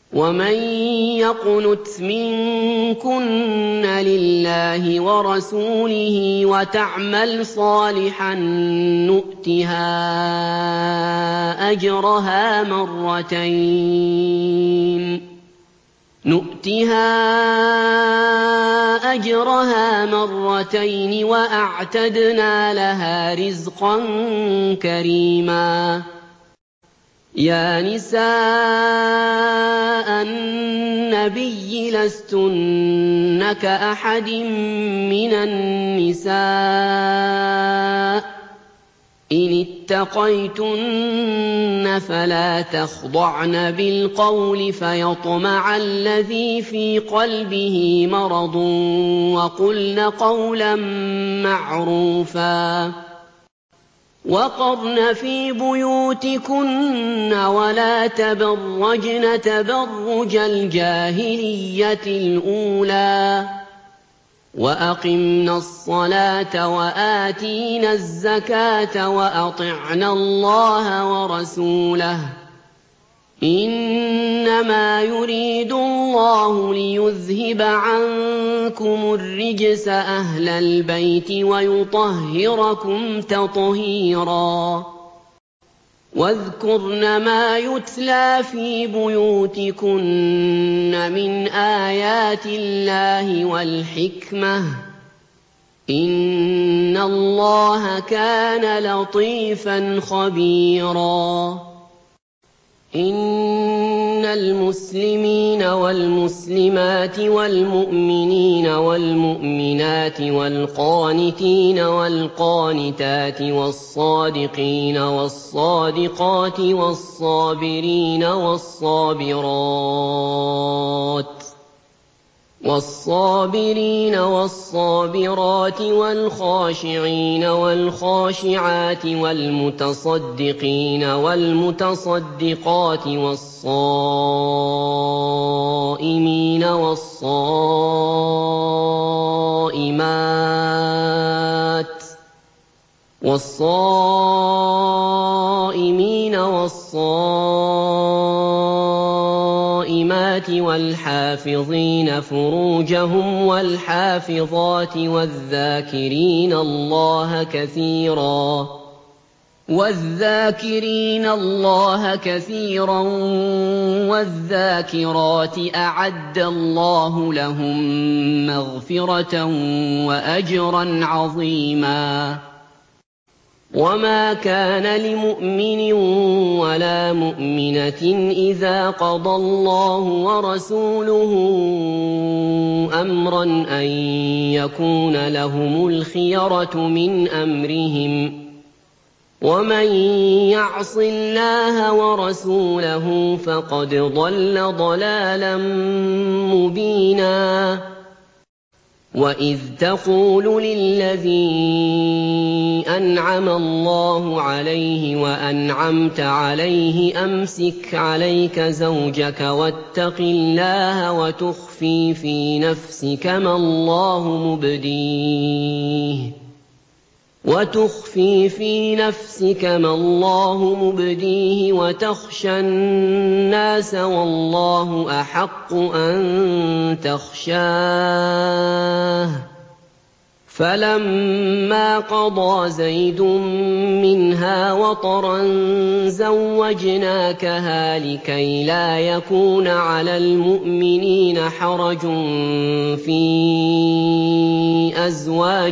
وَمَن يَقْنُتْ مِنكُنَّ لِلَّهِ وَرَسُولِهِ وَتَعْمَلْ صَالِحًا نُؤْتِهَا أَجْرَهَا مَرَّتَيْنِ وَأَعْتَدْنَا لَهَا رِزْقًا كَرِيمًا. يَا نِسَاءَ النَّبِيِّ لَسْتُنَّ كَأَحَدٍ مِّنَ النِّسَاءِ ۚ إِنِ اتَّقَيْتُنَّ فَلَا تَخْضَعْنَ بِالْقَوْلِ فَيَطْمَعَ الَّذِي فِي قَلْبِهِ مَرَضٌ وَقُلْنَ قَوْلًا مَّعْرُوفًا. وَقَرْنَ فِي بُيُوتِكُنَّ وَلَا تَبَرَّجْنَ تَبَرُّجَ الْجَاهِلِيَّةِ الْأُولَىٰ ۖ وَأَقِمْنَا الصَّلَاةَ وَآتِينَا الزَّكَاةَ وَأَطِعْنَا اللَّهَ وَرَسُولَهُ ۚ إِنَّمَا يُرِيدُ اللَّهُ لِيُذْهِبَ عَنكُمُ الرِّجْسَ أَهْلَ الْبَيْتِ وَيُطَهِّرَكُمْ تَطْهِيرًا. وَاذْكُرْنَ مَا يُتْلَىٰ فِي بُيُوتِكُنَّ مِنْ آيَاتِ اللَّهِ وَالْحِكْمَةِ ۚ إِنَّ اللَّهَ كَانَ لَطِيفًا خَبِيرًا. إِنَّ الْمُسْلِمِينَ وَالْمُسْلِمَاتِ وَالْمُؤْمِنِينَ وَالْمُؤْمِنَاتِ وَالْقَانِتِينَ وَالْقَانِتَاتِ وَالصَّادِقِينَ وَالصَّادِقَاتِ وَالصَّابِرِينَ وَالصَّابِرَاتِ وَالْخَاشِعِينَ وَالْخَاشِعَاتِ وَالْمُتَصَدِّقِينَ وَالْمُتَصَدِّقَاتِ وَالصَّائِمِينَ والصَّائِمَاتِ وَالْحَافِظِينَ فُرُوجَهُمْ وَالْحَافِظَاتِ وَالذَّاكِرِينَ اللَّهَ كَثِيرًا وَالذَّاكِرَاتِ أَعَدَّ اللَّهُ لَهُم مَّغْفِرَةً وَأَجْرًا عَظِيمًا. وَمَا كَانَ لِمُؤْمِنٍ وَلَا مُؤْمِنَةٍ إِذَا قَضَى اللَّهُ وَرَسُولُهُ أَمْرًا أَن يَكُونَ لَهُمُ الْخِيَرَةُ مِنْ أَمْرِهِمْ ۗ وَمَن يَعْصِ اللَّهَ وَرَسُولَهُ فَقَدْ ضَلَّ ضَلَالًا مُّبِينًا. وَإِذْ تَقُولُ لِلَّذِي أَنْعَمَ اللَّهُ عَلَيْهِ وَأَنْعَمْتَ عَلَيْهِ أَمْسِكْ عَلَيْكَ زَوْجَكَ وَاتَّقِ اللَّهَ وَتُخْفِي فِي نَفْسِكَ مَا اللَّهُ مُبْدِيهِ وَتَخْشَى النَّاسَ وَاللَّهُ أَحَقُّ أَن تَخْشَاهُ ۖ فَلَمَّا قَضَىٰ زَيْدٌ مِّنْهَا وَطَرًا زَوَّجْنَاكَهَا لِكَيْ لَا يَكُونَ عَلَى الْمُؤْمِنِينَ حَرَجٌ فِي أَزْوَاجِ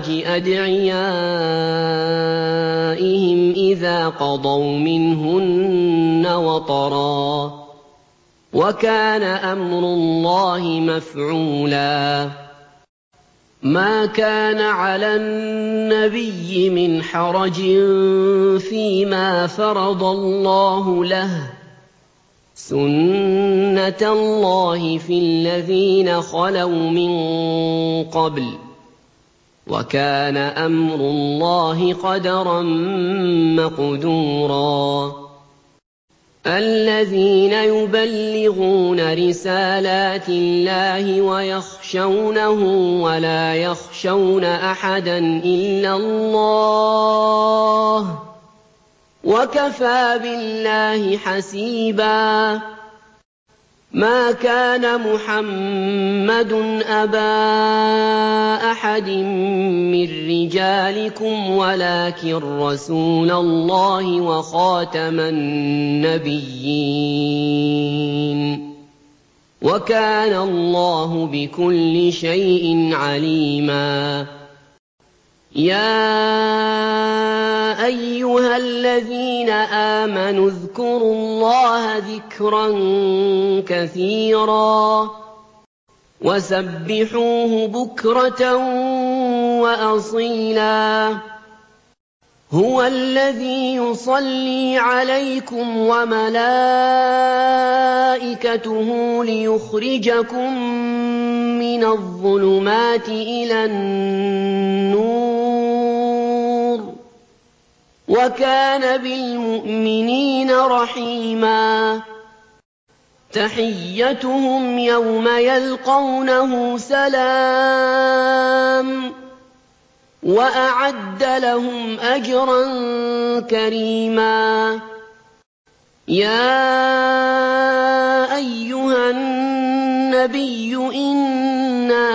أَدْعِيَائِهِمْ إِذَا قَضَوْا مِنْهُنَّ وَطَرًا ۚ وَكَانَ أَمْرُ اللَّهِ مَفْعُولًا. مَا كَانَ عَلَى النَّبِيِّ مِنْ حَرَجٍ فِيمَا فَرَضَ اللَّهُ لَهُ ۖ سُنَّةَ اللَّهِ فِي الَّذِينَ خَلَوْا مِن قَبْلُ ۚ وَكَانَ أَمْرُ اللَّهِ قَدَرًا مَّقْدُورًا. الَّذِينَ يُبَلِّغُونَ رِسَالَاتِ اللَّهِ وَيَخْشَوْنَهُ وَلَا يَخْشَوْنَ أَحَدًا إِلَّا اللَّهَ ۗ وَكَفَىٰ بِاللَّهِ حَسِيبًا. مَا كَانَ مُحَمَّدٌ أَبَا أَحَدٍ مِّن رِّجَالِكُمْ وَلَٰكِن رَّسُولَ اللَّهِ وَخَاتَمَ النَّبِيِّينَ ۗ وَكَانَ اللَّهُ بِكُلِّ شَيْءٍ عَلِيمًا. يَا أَيُّهَا الَّذِينَ آمَنُوا اذْكُرُوا اللَّهَ ذِكْرًا كَثِيرًا وَسَبِّحُوهُ بُكْرَةً وَأَصِيلًا. هُوَ الَّذِي يُصَلِّي عَلَيْكُمْ وَمَلَائِكَتُهُ لِيُخْرِجَكُم مِّنَ الظُّلُمَاتِ إِلَى النُّورِ ۚ وَكَانَ بِالْمُؤْمِنِينَ رَحِيمًا. تَحِيَّتُهُمْ يَوْمَ يَلْقَوْنَهُ سَلَامٌ ۚ وَأَعَدَّ لَهُمْ أَجْرًا كَرِيمًا. يَا أَيُّهَا النَّبِيُّ إِنَّا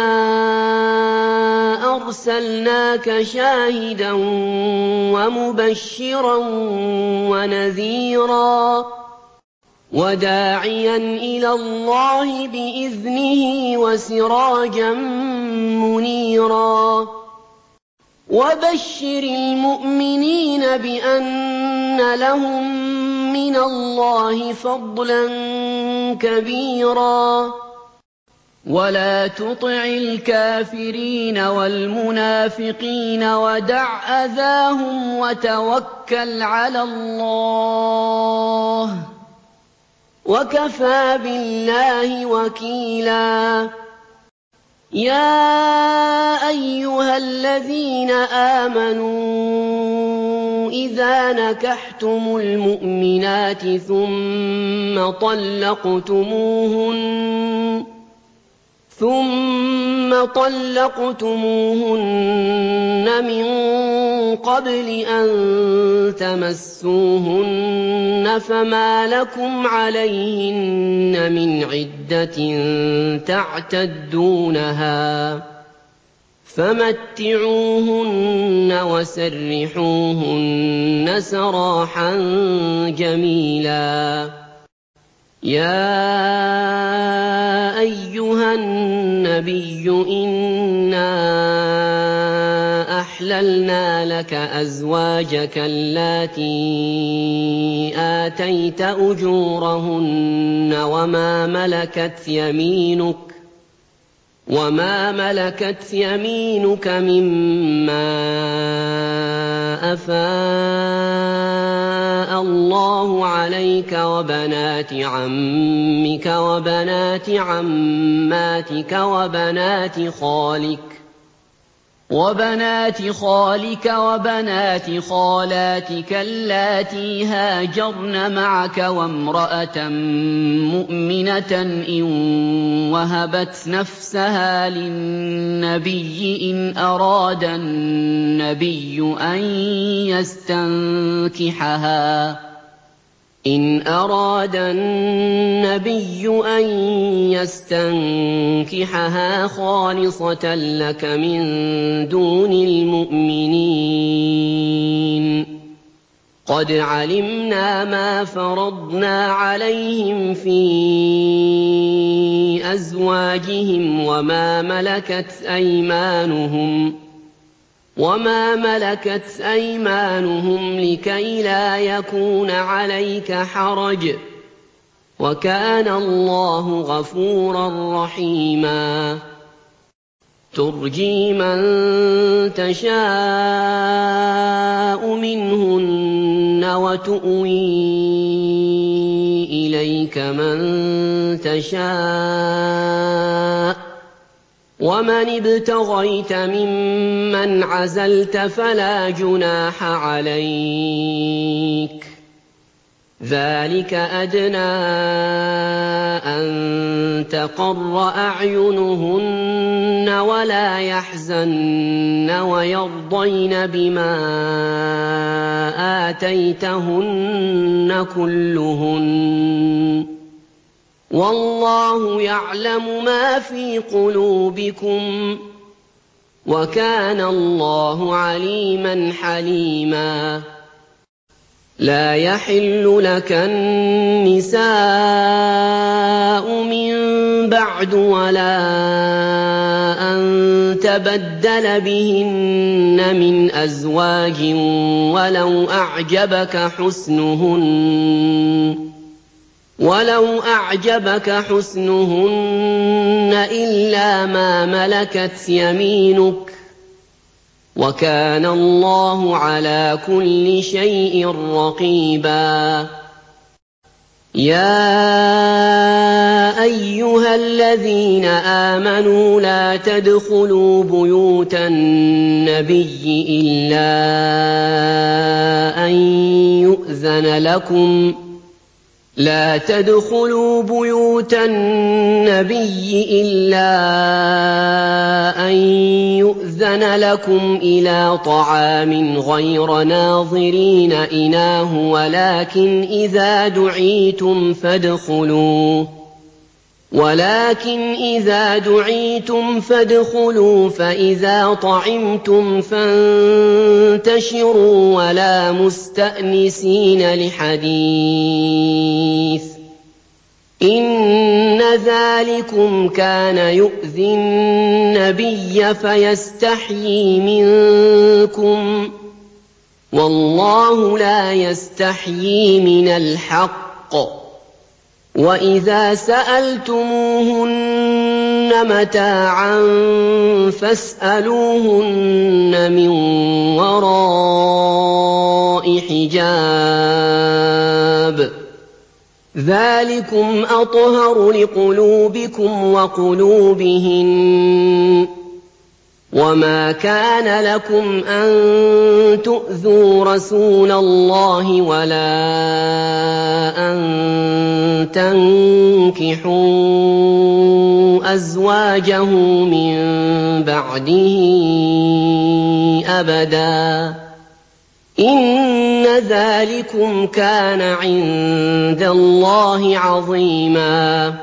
أَرْسَلْنَاكَ شَاهِدًا وَمُبَشِّرًا وَنَذِيرًا وَدَاعِيًا إِلَى اللَّهِ بِإِذْنِهِ وَسِرَاجًا مُّنِيرًا. وَبَشِّرِ الْمُؤْمِنِينَ بِأَنَّ لَهُم مِّنَ اللَّهِ فَضْلًا كَبِيرًا. وَلَا تُطِعِ الْكَافِرِينَ وَالْمُنَافِقِينَ وَدَعْ أَذَاهُمْ وَتَوَكَّلْ عَلَى اللَّهِ ۚ وَكَفَىٰ بِاللَّهِ وَكِيلًا. يَا أَيُّهَا الَّذِينَ آمَنُوا إِذَا نَكَحْتُمُ الْمُؤْمِنَاتِ ثُمَّ طَلَّقْتُمُوهُنَّ مِن قَبْلِ أَن تَمَسُّوهُنَّ فَمَا لَكُمْ عَلَيْهِنَّ مِنْ عِدَّةٍ تَعْتَدُّونَهَا ۖ فَمَتِّعُوهُنَّ وَسَرِّحُوهُنَّ سَرَاحًا جَمِيلًا. يَا أَيُّهَا النَّبِيُّ إِنَّا أَحْلَلْنَا لَكَ أَزْوَاجَكَ اللَّاتِي آتَيْتَ أُجُورَهُنَّ وَمَا مَلَكَتْ يَمِينُكَ مِمَّا أَفَاءَ اللَّهُ عَلَيْكَ وَبَنَاتِ عَمِّكَ وَبَنَاتِ عَمَّاتِكَ وَبَنَاتِ خَالِكَ وَبَنَاتِ خَالَاتِكَ اللَّاتِي هَاجَرْنَ مَعَكَ وَامْرَأَةً مُّؤْمِنَةً إِن وَهَبَتْ نَفْسَهَا لِلنَّبِيِّ إِنْ أَرَادَ النَّبِيُّ أَن يَسْتَنكِحَهَا خَالِصَةً لَّكَ مِن دُونِ الْمُؤْمِنِينَ ۗ قَدْ عَلِمْنَا مَا فَرَضْنَا عَلَيْهِمْ فِي أَزْوَاجِهِمْ وَمَا مَلَكَتْ أَيْمَانُهُمْ لِكَيْ لَا يَكُونَ عَلَيْكَ حَرَجٌ ۗ وَكَانَ اللَّهُ غَفُورًا رَّحِيمًا. تُرْجِي مَن تَشَاءُ مِنْهُنَّ وَتُؤْوِي إِلَيْكَ مَن تَشَاءُ ۖ وَمَنِ ابْتَغَيْتَ مِمَّنْ عَزَلْتَ فَلَا جُنَاحَ عَلَيْكَ ۚ ذَٰلِكَ أَدْنَىٰ أَن تَقَرَّ أَعْيُنُهُنَّ وَلَا يَحْزَنَّ وَيَرْضَيْنَ بِمَا آتَيْتَهُنَّ كُلُّهُنَّ ۚ وَاللَّهُ يَعْلَمُ مَا فِي قُلُوبِكُمْ ۚ وَكَانَ اللَّهُ عَلِيمًا حَلِيمًا لَا يَحِلُّ لَكَ النِّسَاءُ مِن بَعْدُ وَلَا أَن تَبَدَّلَ بِهِنَّ مِنْ أَزْوَاجٍ وَلَوْ أَعْجَبَكَ حُسْنُهُنَّ إِلَّا مَا مَلَكَتْ يَمِينُكَ ۗ وَكَانَ اللَّهُ عَلَىٰ كُلِّ شَيْءٍ رَّقِيبًا يَا أَيُّهَا الَّذِينَ آمَنُوا لَا تَدْخُلُوا بُيُوتَ النَّبِيِّ إِلَّا أَن يُؤْذَنَ لَكُمْ إِلَىٰ طَعَامٍ غَيْرَ نَاظِرِينَ إِنَاهُ ولكن إذا دُعِيتُمْ فادخلوا فإذا طعمتم فانتشروا ولا مستأنسين لحديث ۚ إِنَّ ذَٰلِكُمْ كَانَ يُؤْذِي النَّبِيَّ فَيَسْتَحْيِي مِنكُمْ ۖ وَاللَّهُ لَا يَسْتَحْيِي مِنَ الْحَقِّ ۚ وَإِذَا سَأَلْتُمُوهُنَّ مَتَاعًا فَاسْأَلُوهُنَّ مِن وَرَاءِ حِجَابٍ ۚ ذَٰلِكُمْ أَطْهَرُ لِقُلُوبِكُمْ وَقُلُوبِهِنَّ ۚ وَمَا كَانَ لَكُمْ أَن تُؤْذُوا رَسُولَ اللَّهِ وَلَا أَن تَنكِحُوا أَزْوَاجَهُ مِن بَعْدِهِ أَبَدًا ۚ إِنَّ ذَٰلِكُمْ كَانَ عِندَ اللَّهِ عَظِيمًا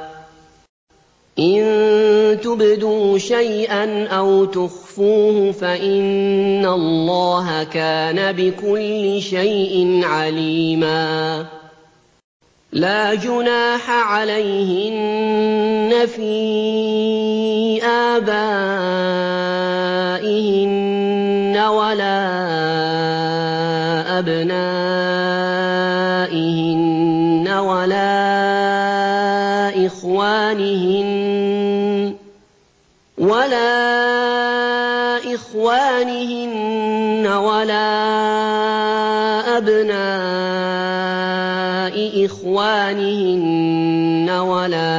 إِن تُبْدُوا شَيْئًا أَوْ تُخْفُوهُ فَإِنَّ اللَّهَ كَانَ بِكُلِّ شَيْءٍ عَلِيمًا لَا جُنَاحَ عَلَيْهِنَّ فِي آبَائِهِنَّ وَلَا أَبْنَائِهِنَّ وَلَا إِخْوَانِهِنَّ وَلَا أَبْنَاءِ إِخْوَانِهِنَّ وَلَا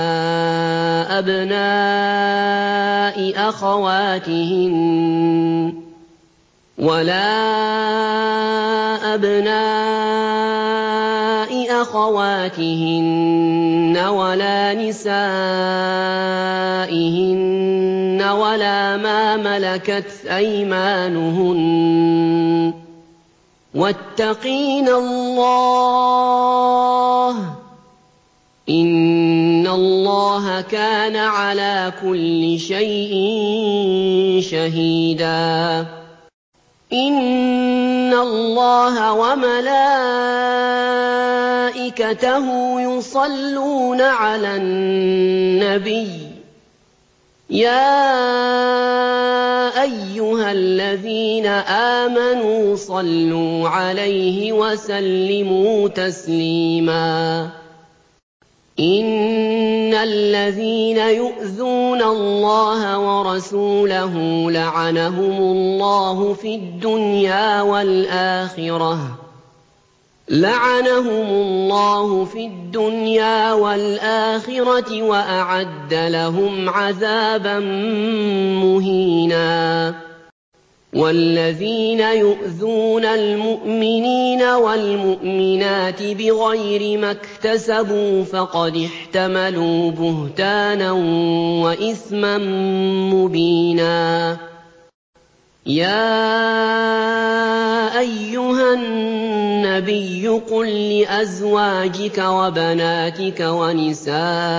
أَبْنَاءِ أَخَوَاتِهِنَّ وَلَا نِسَائِهِنَّ وَلَا مَا مَلَكَتْ أَيْمَانُهُنَّ ۗ وَاتَّقِينَ اللَّهَ ۚ إِنَّ اللَّهَ كَانَ عَلَىٰ كُلِّ شَيْءٍ شَهِيدًا إِنَّ اللَّهَ وَمَلَائِكَتَهُ يُصَلُّونَ عَلَى النَّبِيِّ ۚ يَا أَيُّهَا الَّذِينَ آمَنُوا صَلُّوا عَلَيْهِ وَسَلِّمُوا تَسْلِيمًا إِنَّ الَّذِينَ يُؤْذُونَ اللَّهَ وَرَسُولَهُ لَعَنَهُمُ اللَّهُ فِي الدُّنْيَا وَالْآخِرَةِ وَأَعَدَّ لَهُمْ عَذَابًا مُّهِينًا وَالَّذِينَ يُؤْذُونَ الْمُؤْمِنِينَ وَالْمُؤْمِنَاتِ بِغَيْرِ مَا اكْتَسَبُوا فَقَدِ احْتَمَلُوا بُهْتَانًا وَإِثْمًا مُّبِينًا يَا أَيُّهَا النَّبِيُّ قُل لِّأَزْوَاجِكَ وَبَنَاتِكَ وَنِسَاءِ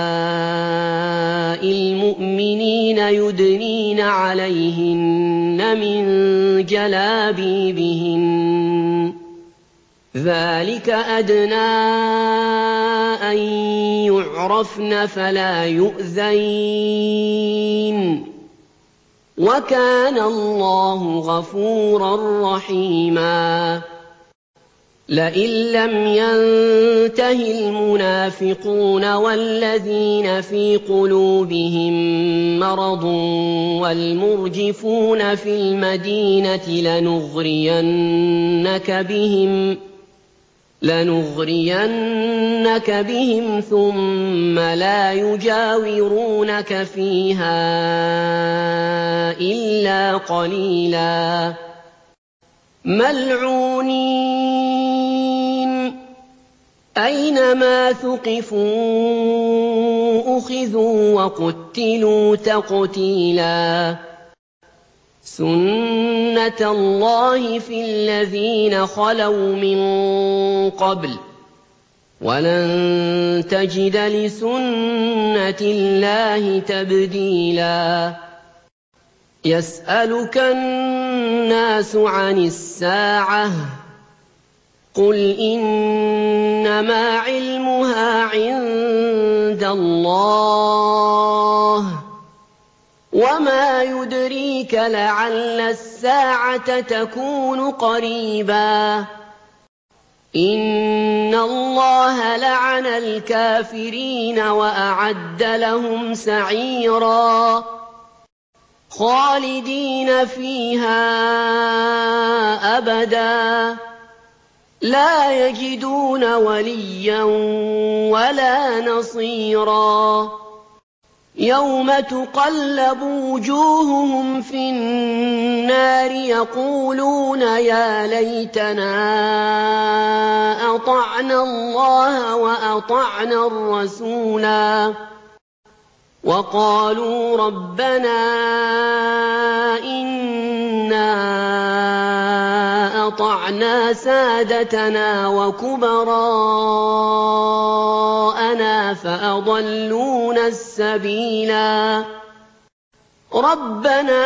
الْمُؤْمِنِينَ يُدْنِينَ عَلَيْهِنَّ مِن جَلَابِيبِهِنَّ ۚ ذَٰلِكَ أَدْنَىٰ أَن يُعْرَفْنَ فَلَا يُؤْذَيْنَ ۗ وَكَانَ اللَّهُ غَفُورًا رَّحِيمًا. لَئِن لَّمْ يَنتَهِ الْمُنَافِقُونَ وَالَّذِينَ فِي قُلُوبِهِم مَّرَضٌ وَالْمُرْجِفُونَ فِي الْمَدِينَةِ لَنُغْرِيَنَّكَ بِهِمْ ثُمَّ لَا يُجَاوِرُونَكَ فِيهَا إِلَّا قَلِيلًا مَّلْعُونِينَ أَيْنَمَا ثُقِفُوا أُخِذُوا وَقُتِّلُوا تَقْتِيلًا سُنَّتَ اللَّهِ فِي الَّذِينَ خَلَوْا مِن قَبْلُ ۖ وَلَن تَجِدَ لِسُنَّةِ اللَّهِ تَبْدِيلًا يَسْأَلُكَ النَّاسُ عَنِ السَّاعَةِ ۖ قُلْ إِنَّمَا عِلْمُهَا عِندَ اللَّهِ ۚ وَمَا يُدْرِيكَ لَعَلَّ السَّاعَةَ تَكُونُ قَرِيبًا إِنَّ اللَّهَ لَعَنَ الْكَافِرِينَ وَأَعَدَّ لَهُمْ سَعِيرًا خَالِدِينَ فِيهَا أَبَدًا لَّا يَجِدُونَ وَلِيًّا وَلَا نَصِيرًا يَوْمَ تُقَلَّبُ وُجُوهُهُمْ فِي النَّارِ يَقُولُونَ يَا لَيْتَنَا أَطَعْنَا اللَّهَ وَأَطَعْنَا الرَّسُولَا وَقَالُوا رَبَّنَا إِنَّا أَطَعْنَا سَادَتَنَا وَكُبَرَاءَنَا فَأَضَلُّونَا السَّبِيلَا رَبَّنَا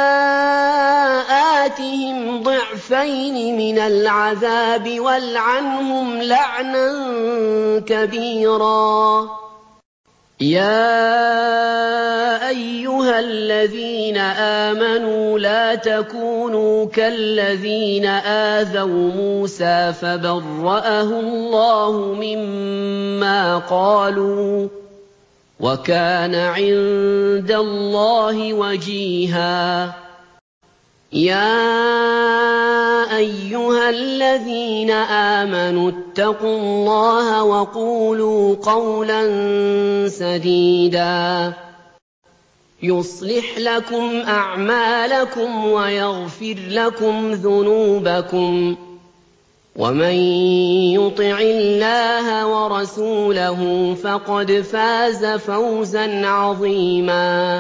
آتِهِمْ ضِعْفَيْنِ مِنَ الْعَذَابِ وَالْعَنْهُمْ لَعْنًا كَبِيرًا يَا أَيُّهَا الَّذِينَ آمَنُوا لَا تَكُونُوا كَالَّذِينَ آذَوْا مُوسَىٰ فَبَرَّأَهُ اللَّهُ مِمَّا قَالُوا ۚ وَكَانَ عِندَ اللَّهِ وَجِيهًا يَا أَيُّهَا الَّذِينَ آمَنُوا اتَّقُوا اللَّهَ وَقُولُوا قَوْلًا سَدِيدًا يُصْلِحْ لَكُمْ أَعْمَالَكُمْ وَيَغْفِرْ لَكُمْ ذُنُوبَكُمْ ۗ وَمَن يُطِعِ اللَّهَ وَرَسُولَهُ فَقَدْ فَازَ فَوْزًا عَظِيمًا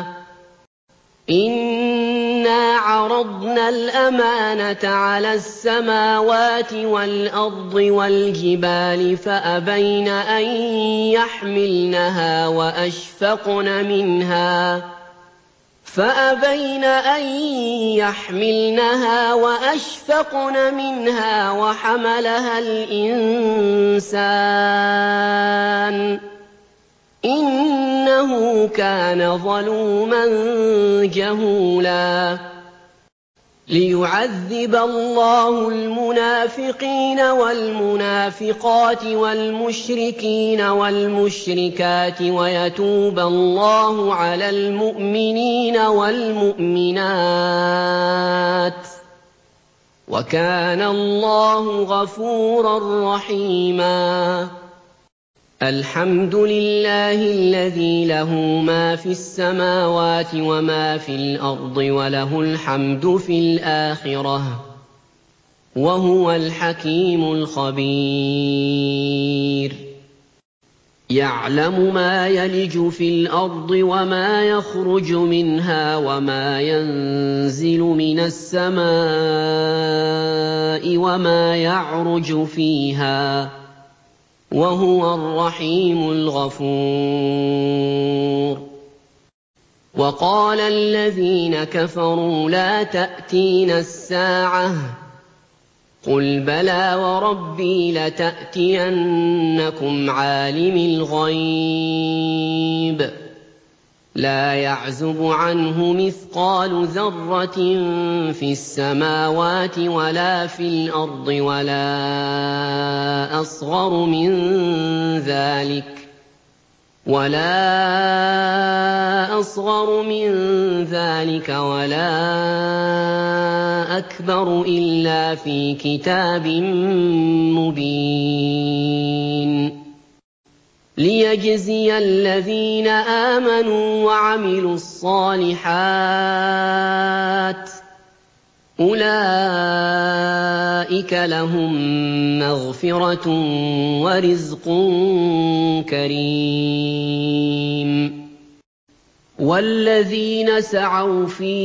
إِنَّا عَرَضْنَا الْأَمَانَةَ عَلَى السَّمَاوَاتِ وَالْأَرْضِ وَالْجِبَالِ فَأَبَيْنَ أَن يَحْمِلْنَهَا وَأَشْفَقْنَ مِنْهَا وَحَمَلَهَا الْإِنسَانُ إِنَّهُ كَانَ ظَلُومًا جَهُولًا لِّيُعَذِّبَ اللَّهُ الْمُنَافِقِينَ وَالْمُنَافِقَاتِ وَالْمُشْرِكِينَ وَالْمُشْرِكَاتِ وَيَتُوبَ اللَّهُ عَلَى الْمُؤْمِنِينَ وَالْمُؤْمِنَاتِ ۗ وَكَانَ اللَّهُ غَفُورًا رَّحِيمًا الْحَمْدُ لِلَّهِ الَّذِي لَهُ مَا فِي السَّمَاوَاتِ وَمَا فِي الْأَرْضِ وَلَهُ الْحَمْدُ فِي الْآخِرَةِ ۚ وَهُوَ الْحَكِيمُ الْخَبِيرُ يَعْلَمُ مَا يَلِجُ فِي الْأَرْضِ وَمَا يَخْرُجُ مِنْهَا وَمَا يَنزِلُ مِنَ السَّمَاءِ وَمَا يَعْرُجُ فِيهَا ۖ وَهُوَ الرَّحِيمُ الْغَفُورُ وَقَالَ الَّذِينَ كَفَرُوا لَا تَأْتِينَا السَّاعَةُ ۖ قُلْ بَلَىٰ وَرَبِّي لَتَأْتِيَنَّكُمْ عَالِمِ الْغَيْبِ لَا يَعْزُبُ عَنْهُ مِثْقَالُ ذَرَّةٍ فِي السَّمَاوَاتِ وَلَا فِي الْأَرْضِ وَلَا أَصْغَرُ مِن ذَٰلِكَ وَلَا أَكْبَرُ إِلَّا فِي كِتَابٍ مُّبِينٍ لِيَجْزِيَ الَّذِينَ آمَنُوا وَعَمِلُوا الصَّالِحَاتِ ۚ أُولَٰئِكَ لَهُم مَّغْفِرَةٌ وَرِزْقٌ كَرِيمٌ وَالَّذِينَ سَعَوْا فِي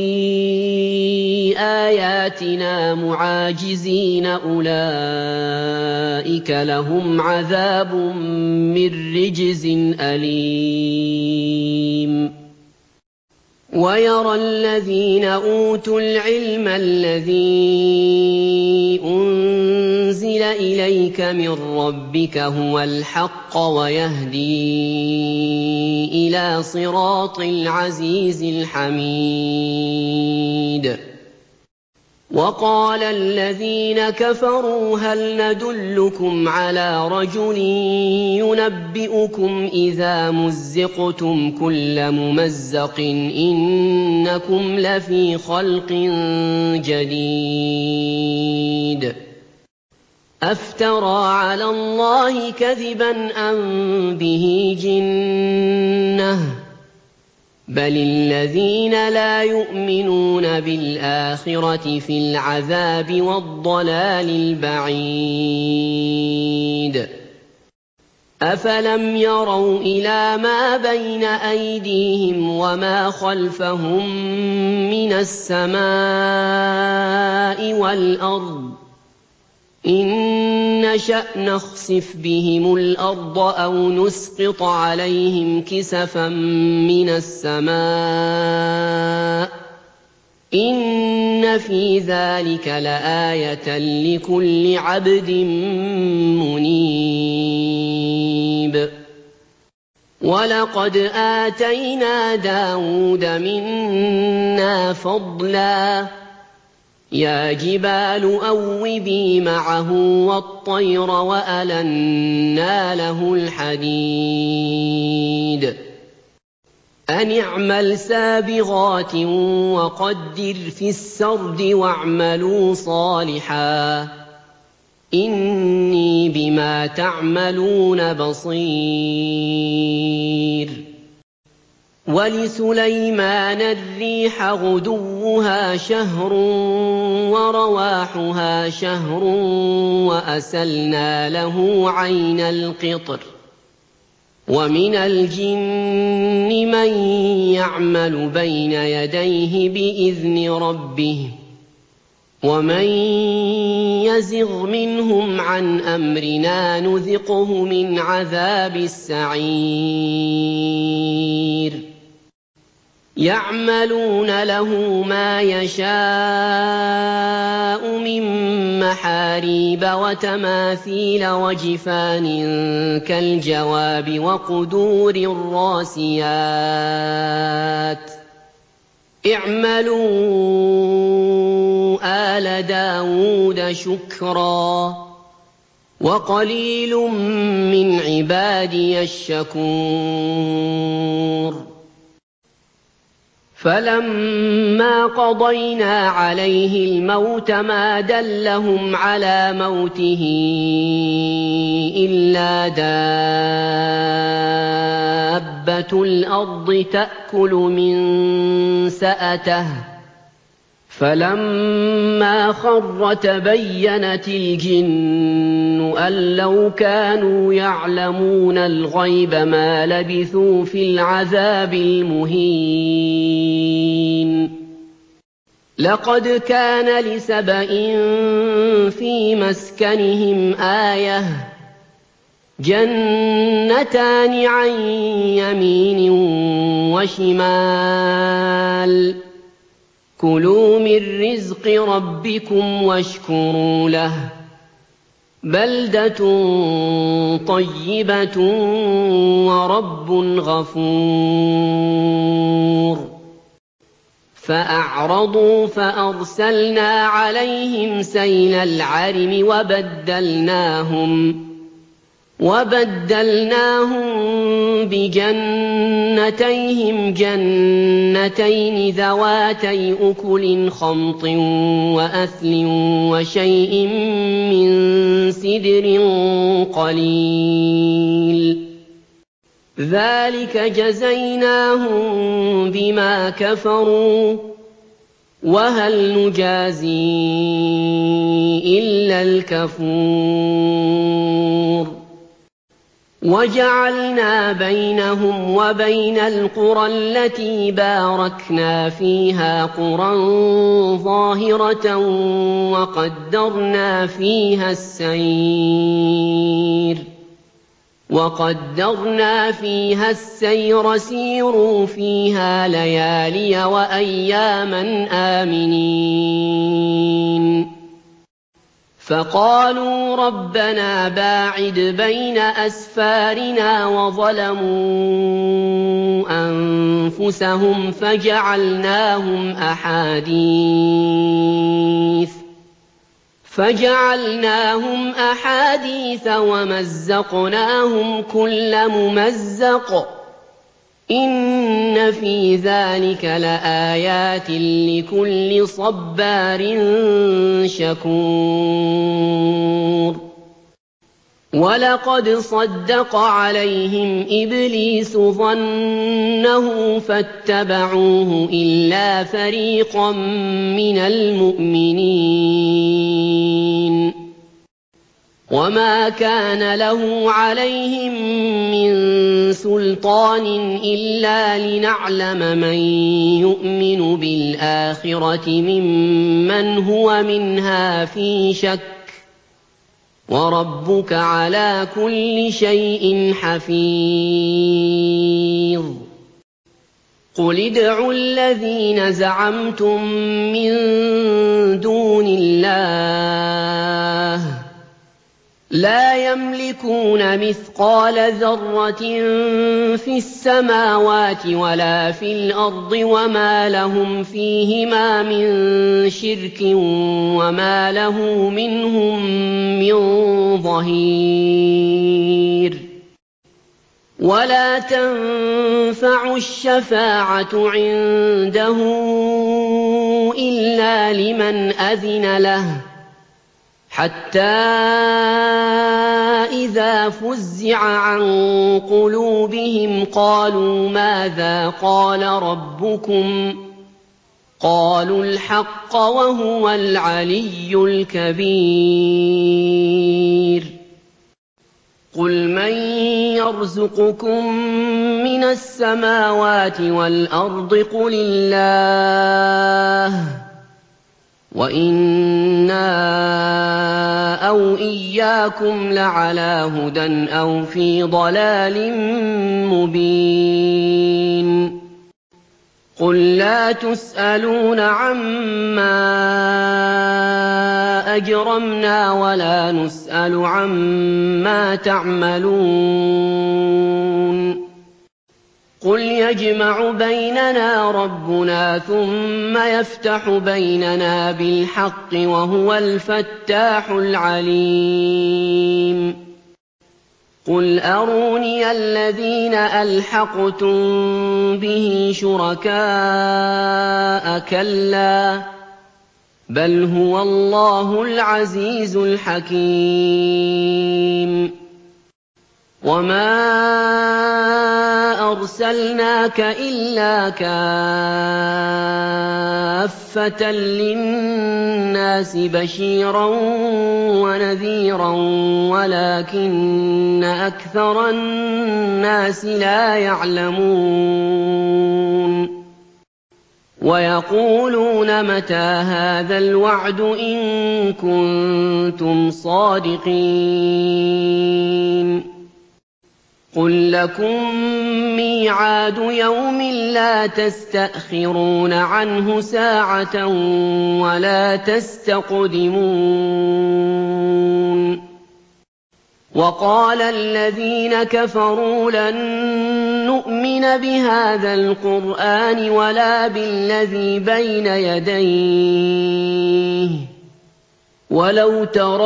آيَاتِنَا مُعَاجِزِينَ أُولَٰئِكَ لَهُمْ عَذَابٌ مِّن رِّجْزٍ أَلِيمٌ وَيَرَى الَّذِينَ أُوتُوا الْعِلْمَ الَّذِي أُنزِلَ إِلَيْكَ مِن رَّبِّكَ هُوَ الْحَقَّ وَيَهْدِي إِلَىٰ صِرَاطِ الْعَزِيزِ الْحَمِيدِ وَقَالَ الَّذِينَ كَفَرُوا هَلْ نَدُلُّكُمْ عَلَىٰ رَجُلٍ يُنَبِّئُكُمْ إِذَا مُزِّقْتُمْ كُلَّ مُمَزَّقٍ إِنَّكُمْ لَفِي خَلْقٍ جَدِيدٍ أَفْتَرَىٰ عَلَى اللَّهِ كَذِبًا أَم بِهِ جِنَّةٌ ۗ بَلِ الَّذِينَ لَا يُؤْمِنُونَ بِالْآخِرَةِ فِي الْعَذَابِ وَالضَّلَالِ الْبَعِيدِ أَفَلَمْ يَرَوْا إِلَىٰ مَا بَيْنَ أَيْدِيهِمْ وَمَا خَلْفَهُم مِّنَ السَّمَاءِ وَالْأَرْضِ ۚ إِن نَّشَأْ نَخْسِفْ بِهِمُ الْأَرْضَ أَوْ نُسْقِطْ عَلَيْهِمْ كِسَفًا مِّنَ السَّمَاءِ ۚ إِنَّ فِي ذَٰلِكَ لَآيَةً لِّكُلِّ عَبْدٍ مُّنِيبٍ وَلَقَدْ آتَيْنَا دَاوُودَ مِنَّا فَضْلًا ۖ يَا جِبَالُ أَوِّبِي مَعَهُ وَالطَّيْرَ وَأَلَنَّا لَهُ الْحَدِيدَ أَنِ اعْمَلْ سَابِغَاتٍ وَقَدِّرْ فِي السَّرْدِ وَاعْمَلُوا صَالِحًا ۖ إِنِّي بِمَا تَعْمَلُونَ بَصِيرٌ وَلِسُلَيْمَانَ الرِّيحَ غُدُوُّهَا شَهْرٌ وَرَوَاحُهَا شَهْرٌ وَأَسَلْنَا لَهُ عَيْنَ الْقِطْرِ ۖ وَمِنَ الْجِنِّ مَن يَعْمَلُ بَيْنَ يَدَيْهِ بِإِذْنِ رَبِّهِ ۖ وَمَن يَزِغْ مِنْهُمْ عَنْ أَمْرِنَا نُذِقْهُ مِنْ عَذَابِ السَّعِيرِ يَعْمَلُونَ لَهُ مَا يَشَاءُ مِن مَّحَارِيبَ وَتَمَاثِيلَ وَجِفَانٍ كَالْجَوَابِ وَقُدُورٍ رَّاسِيَاتٍ ۚ اعْمَلُوا آلَ دَاوُودَ شُكْرًا ۚ وَقَلِيلٌ مِّنْ عِبَادِيَ الشَّكُورُ فَلَمَّا قَضَيْنَا عَلَيْهِ الْمَوْتَ مَا دَلَّهُمْ عَلَىٰ مَوْتِهِ إِلَّا دَابَّةُ الْأَرْضِ تَأْكُلُ مِن سَأَتَهُ ۖ فَلَمَّا خَرَّ تَبَيَّنَتِ الْجِنُّ أَن لَّوْ كَانُوا يَعْلَمُونَ الْغَيْبَ مَا لَبِثُوا فِي الْعَذَابِ الْمُهِينِ لَقَدْ كَانَ لِسَبَإٍ فِي مَسْكَنِهِمْ آيَةٌ ۖ جَنَّتَانِ عَن يَمِينٍ وَشِمَالٍ ۖ كُلُوا مِن رِّزْقِ رَبِّكُمْ وَاشْكُرُوا لَهُ ۚ بَلْدَةٌ طَيِّبَةٌ وَرَبٌّ غَفُورٌ فَأَعْرَضُوا فَأَرْسَلْنَا عَلَيْهِمْ سَيْلَ الْعَرِمِ وَبَدَّلْنَاهُم بِجَنَّتَيْهِمْ جَنَّتَيْنِ ذَوَاتَيْ أُكُلٍ خَمْطٍ وَأَثْلٍ وَشَيْءٍ مِّن سِدْرٍ قَلِيلٍ ذَٰلِكَ جَزَيْنَاهُم بِمَا كَفَرُوا ۖ وَهَلْ نُجَازِي إِلَّا الْكَفُورَ وَجَعَلْنَا بَيْنَهُمْ وَبَيْنَ الْقُرَى الَّتِي بَارَكْنَا فِيهَا قُرًى ظَاهِرَةً وَقَدَّرْنَا فِيهَا السَّيْرَ سِيرُوا فِيهَا لَيَالِيَ وَأَيَّامًا آمِنِينَ فَقَالُوا رَبَّنَا بَاعِدْ بَيْنَ أَسْفَارِنَا وَظَلَمُوا أَنفُسَهُمْ فَجَعَلْنَاهُمْ أَحَادِيثَ وَمَزَّقْنَاهُمْ كُلَّ مُمَزَّقٍ ۚ إِنَّ فِي ذَٰلِكَ لَآيَاتٍ لِّكُلِّ صَبَّارٍ شَكُورٍ وَلَقَدْ صَدَّقَ عَلَيْهِمْ إِبْلِيسُ ظَنَّهُ فَاتَّبَعُوهُ إِلَّا فَرِيقًا مِّنَ الْمُؤْمِنِينَ وَمَا كَانَ لَهُ عَلَيْهِم مِّن سُلْطَانٍ إِلَّا لِنَعْلَمَ مَن يُؤْمِنُ بِالْآخِرَةِ مِمَّنْ هُوَ مِنْهَا فِي شَكٍّ ۗ وَرَبُّكَ عَلَىٰ كُلِّ شَيْءٍ حَفِيظٌ قُلِ ادْعُوا الَّذِينَ زَعَمْتُم مِّن دُونِ اللَّهِ ۖ لَا يَمْلِكُونَ مِثْقَالَ ذَرَّةٍ فِي السَّمَاوَاتِ وَلَا فِي الْأَرْضِ وَمَا لَهُمْ فِيهِمَا مِن شِرْكٍ وَمَا لَهُ مِنْهُم مِّن ظَهِيرٍ وَلَا تَنفَعُ الشَّفَاعَةُ عِندَهُ إِلَّا لِمَنْ أَذِنَ لَهُ حَتَّىٰ إِذَا فُزِّعَ عَن قُلُوبِهِمْ قَالُوا مَاذَا قَالَ رَبُّكُمْ ۖ قَالُوا الْحَقَّ وَهُوَ الْعَلِيُّ الْكَبِيرُ قُلْ مَن يَرْزُقُكُم مِّنَ السَّمَاوَاتِ وَالْأَرْضِ قُلِ اللَّهُ ۖ وَإِنَّا أَوْ إِيَّاكُمْ لَعَلَىٰ هُدًى أَوْ فِي ضَلَالٍ مُّبِينٍ قُل لَّا تُسْأَلُونَ عَمَّا أَجْرَمْنَا وَلَا نُسْأَلُ عَمَّا تَعْمَلُونَ قُلْ يَجْمَعُ بَيْنَنَا رَبُّنَا ثُمَّ يَفْتَحُ بَيْنَنَا بِالْحَقِّ وَهُوَ الْفَتَّاحُ الْعَلِيمُ قُلْ أَرُونِيَ الَّذِينَ أَلْحَقْتُم بِهِ شُرَكَاءَ ۖ كَلَّا بَلْ هُوَ اللَّهُ الْعَزِيزُ الْحَكِيمُ وَمَا أَرْسَلْنَاكَ إِلَّا كَافَّةً لِّلنَّاسِ بَشِيرًا وَنَذِيرًا وَلَٰكِنَّ أَكْثَرَ النَّاسِ لَا يَعْلَمُونَ وَيَقُولُونَ مَتَىٰ هَٰذَا الْوَعْدُ إِن كُنتُمْ صَادِقِينَ قُل لَّكُم مِّيعَادُ يَوْمٍ لَّا تَسْتَأْخِرُونَ عَنْهُ سَاعَةً وَلَا تَسْتَقْدِمُونَ وَقَالَ الَّذِينَ كَفَرُوا لَن نُّؤْمِنَ بِهَٰذَا الْقُرْآنِ وَلَا بِالَّذِي بَيْنَ يَدَيْهِ وَلَوْ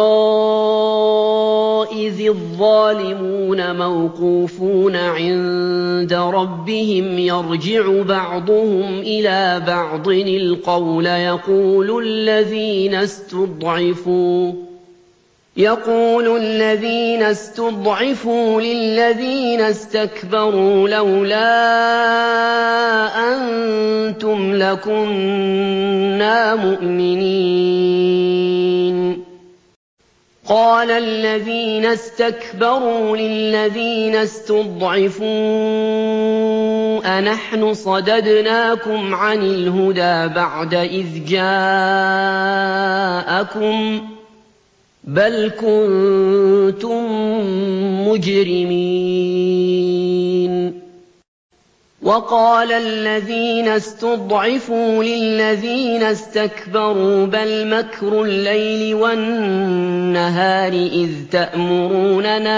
تَرَىٰ إِذِ الظَّالِمُونَ موقوفون عِندَ رَبِّهِمْ يَرْجِعُ بَعْضُهُمْ إِلَىٰ بَعْضٍ الْقَوْلَ يَقُولُ الَّذِينَ اسْتُضْعِفُوا لِلَّذِينَ اسْتَكْبَرُوا لَوْلَا أَنتُمْ لَكُنَّا مُؤْمِنِينَ قَالَ الَّذِينَ اسْتَكْبَرُوا لِلَّذِينَ اسْتُضْعِفُوا أَنَحْنُ صَدَدْنَاكُمْ عَنِ الْهُدَىٰ بَعْدَ إِذْ جَاءَكُم ۖ بَلْ كُنتُم مُّجْرِمِينَ وَقَالَ الَّذِينَ اسْتُضْعِفُوا لِلَّذِينَ اسْتَكْبَرُوا بَلْ مَكْرُ اللَّيْلِ وَالنَّهَارِ إِذْ تَأْمُرُونَنَا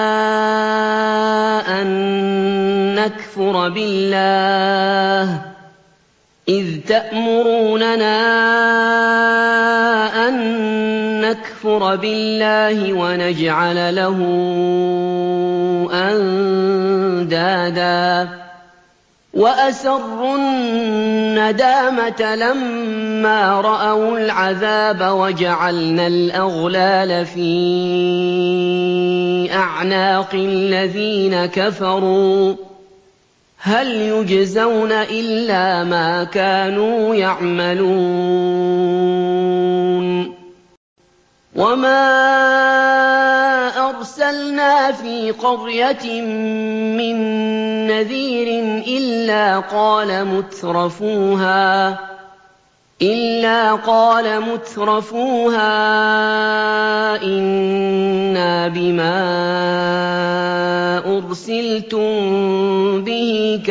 أَن نَّكْفُرَ بِاللَّهِ وَنَجْعَلَ لَهُ أَندَادًا وَأَسَرُّوا النَّدَامَةَ لَمَّا رَأَوُا الْعَذَابَ وَجَعَلْنَا الْأَغْلَالَ فِي أَعْنَاقِ الَّذِينَ كَفَرُوا هَلْ يُجْزَوْنَ إِلَّا مَا كَانُوا يَعْمَلُونَ وَمَا أَرْسَلْنَا فِي قَرْيَةٍ مِّن نَّذِيرٍ إِلَّا قَالَ مُتْرَفُوهَا إِنَّا بِمَا أُرْسِلْتُم بِهِ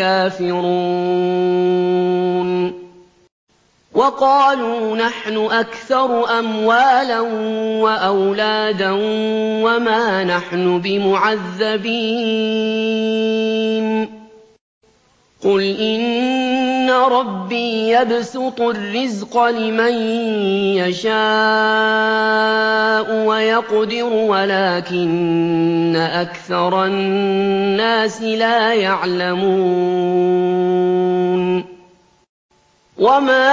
كَافِرُونَ وَقَالُوا نَحْنُ أَكْثَرُ أَمْوَالًا وَأَوْلَادًا وَمَا نَحْنُ بِمُعَذَّبِينَ قُلْ إِنَّ رَبِّي يَبْسُطُ الرِّزْقَ لِمَن يَشَاءُ وَيَقْدِرُ وَلَٰكِنَّ أَكْثَرَ النَّاسِ لَا يَعْلَمُونَ وَمَا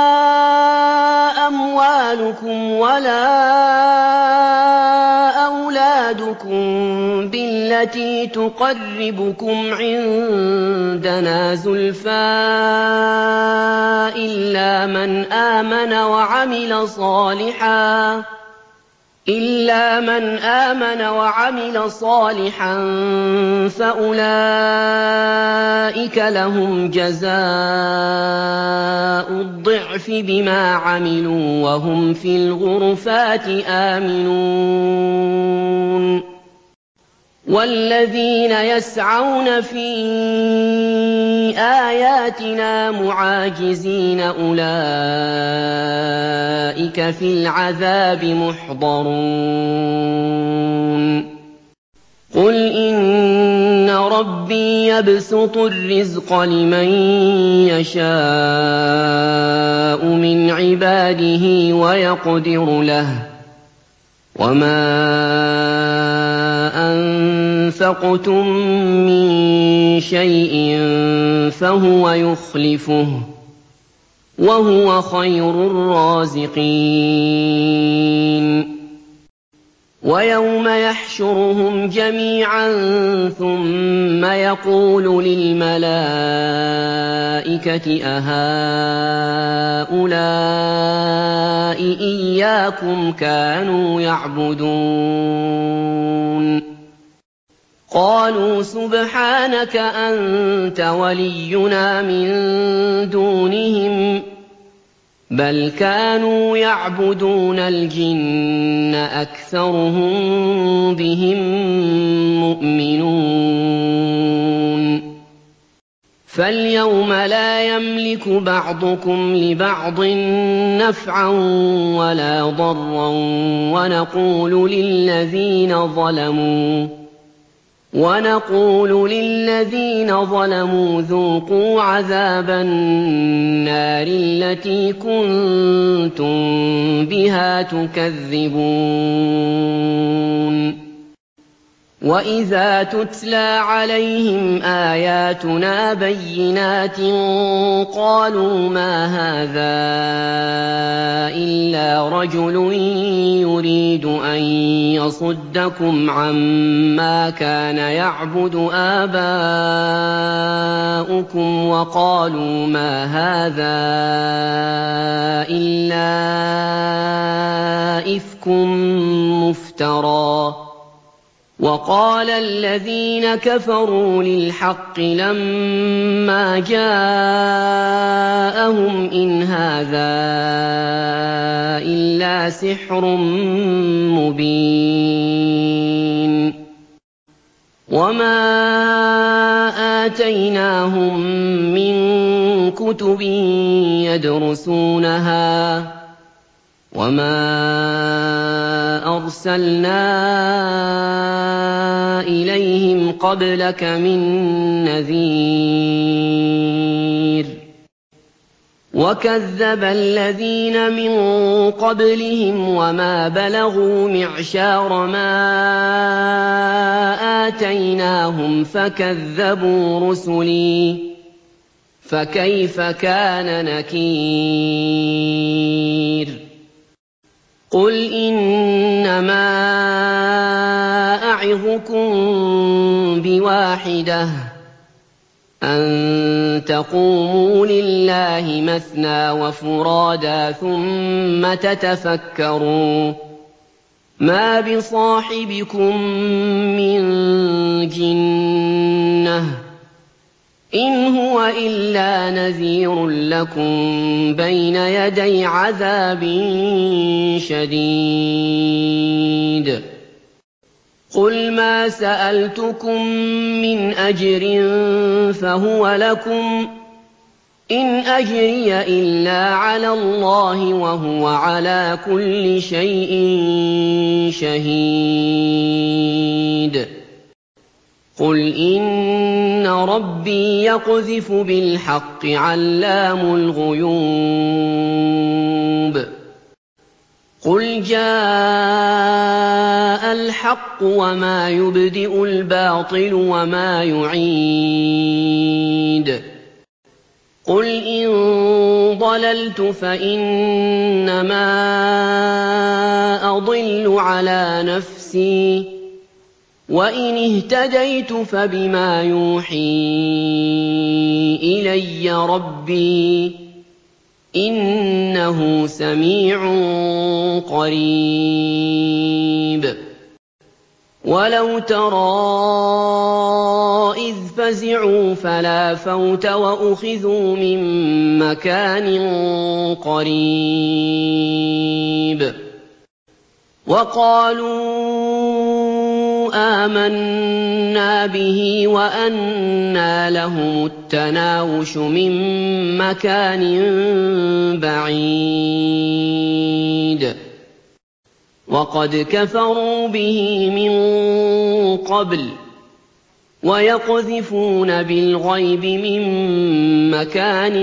أَمْوَالُكُمْ وَلَا أَوْلَادُكُم بِالَّتِي تُقَرِّبُكُمْ عِندَنَا زُلْفَىٰ إِلَّا مَنْ آمَنَ وَعَمِلَ صَالِحًا فَأُولَٰئِكَ لَهُمْ جَزَاءُ الضِّعْفِ بِمَا عَمِلُوا وَهُمْ فِي الْغُرُفَاتِ آمِنُونَ وَالَّذِينَ يَسْعَوْنَ فِي آيَاتِنَا مُعَاجِزِينَ أُولَٰئِكَ فِي الْعَذَابِ مُحْضَرُونَ قُلْ إِنَّ رَبِّي يَبْسُطُ الرِّزْقَ لِمَن يَشَاءُ مِنْ عِبَادِهِ وَيَقْدِرُ لَهُ وَمَا أَنفَقْتُم مِّن شَيْءٍ فَهُوَ يُخْلِفُهُ ۖ وَهُوَ خَيْرُ الرَّازِقِينَ وَيَوْمَ يَحْشُرُهُمْ جَمِيعًا ثُمَّ يَقُولُ لِلْمَلَائِكَةِ أَهَٰؤُلَاءِ إِيَّاكُمْ كَانُوا يَعْبُدُونَ قَالُوا سُبْحَانَكَ أَنتَ وَلِيُّنَا مِن دُونِهِم ۖ بَلْ كَانُوا يَعْبُدُونَ الْجِنَّ أَكْثَرُهُم بِهِم مُّؤْمِنُونَ فَالْيَوْمَ لَا يَمْلِكُ بَعْضُكُمْ لِبَعْضٍ نَّفْعًا وَلَا ضَرًّا ونقول للذين ظلموا ذوقوا عذاب النار التي كنتم بها تكذبون وَإِذَا تُتْلَىٰ عَلَيْهِمْ آيَاتُنَا بَيِّنَاتٍ قَالُوا مَا هَٰذَا إِلَّا رَجُلٌ يُرِيدُ أَن يَصُدَّكُمْ عَمَّا كَانَ يَعْبُدُ آبَاؤُكُمْ وَقَالُوا مَا هَٰذَا إِلَّا إِفْكٌ مُّفْتَرًى وَقَالَ الَّذِينَ كَفَرُوا لِلْحَقِّ لَمَّا جَاءَهُمْ إِنْ هَٰذَا إِلَّا سِحْرٌ مُّبِينٌ وَمَا آتَيْنَاهُم مِّن كُتُبٍ يَدْرُسُونَهَا وَمَا أَرْسَلْنَا إِلَيْهِمْ قَبْلَكَ مِن نَّذِيرٍ وَكَذَّبَ الَّذِينَ مِن قَبْلِهِمْ وَمَا بَلَغُوا مِعْشَارَ مَا آتَيْنَاهُمْ فَكَذَّبُوا رُسُلِي فَكَيْفَ كَانَ نَكِيرِ قُلْ إِنَّمَا أَعِظُكُم بِوَاحِدَةٍ أَن تَقُومُوا لِلَّهِ مَثْنَىٰ وَفُرَادَىٰ ثُمَّ تَتَفَكَّرُوا مَا بِصَاحِبِكُم مِّن جِنَّةٍ إِنْ هُوَ إِلَّا نَذِيرٌ لَّكُم بَيْنَ يَدَيْ عَذَابٍ شَدِيدٍ قُلْ مَا سَأَلْتُكُم مِّنْ أَجْرٍ فَهُوَ لَكُمْ ۖ إِنْ أَجْرِيَ إِلَّا عَلَى اللَّهِ وَهُوَ عَلَىٰ كُلِّ شَيْءٍ شَهِيدٌ قُلْ إِنَّ رَبِّي يَقْذِفُ بِالْحَقِّ عَلَّامُ الْغُيُوبِ قُلْ جَاءَ الْحَقُّ وَمَا يُبْدِئُ الْبَاطِلُ وَمَا يُعِيدُ قُلْ إِن ضَلَلْتُ فَإِنَّمَا أَضِلُّ عَلَىٰ نَفْسِي وَإِنِ اهْتَدَيْتُ فَبِمَا يُوحِي إِلَيَّ رَبِّي ۚ إِنَّهُ سَمِيعٌ قَرِيبٌ وَلَوْ تَرَىٰ إِذْ فَزِعُوا فَلَا فَوْتَ وَأُخِذُوا مِن مَّكَانٍ قَرِيبٍ وَقَالُوا آمَنَّا بِهِ وَأَنَّىٰ لَهُمُ التَّنَاوُشُ مِن مَّكَانٍ بَعِيدٍ وَقَدْ كَفَرُوا بِهِ مِن قَبْلُ وَيَقْذِفُونَ بِالْغَيْبِ مِن مَّكَانٍ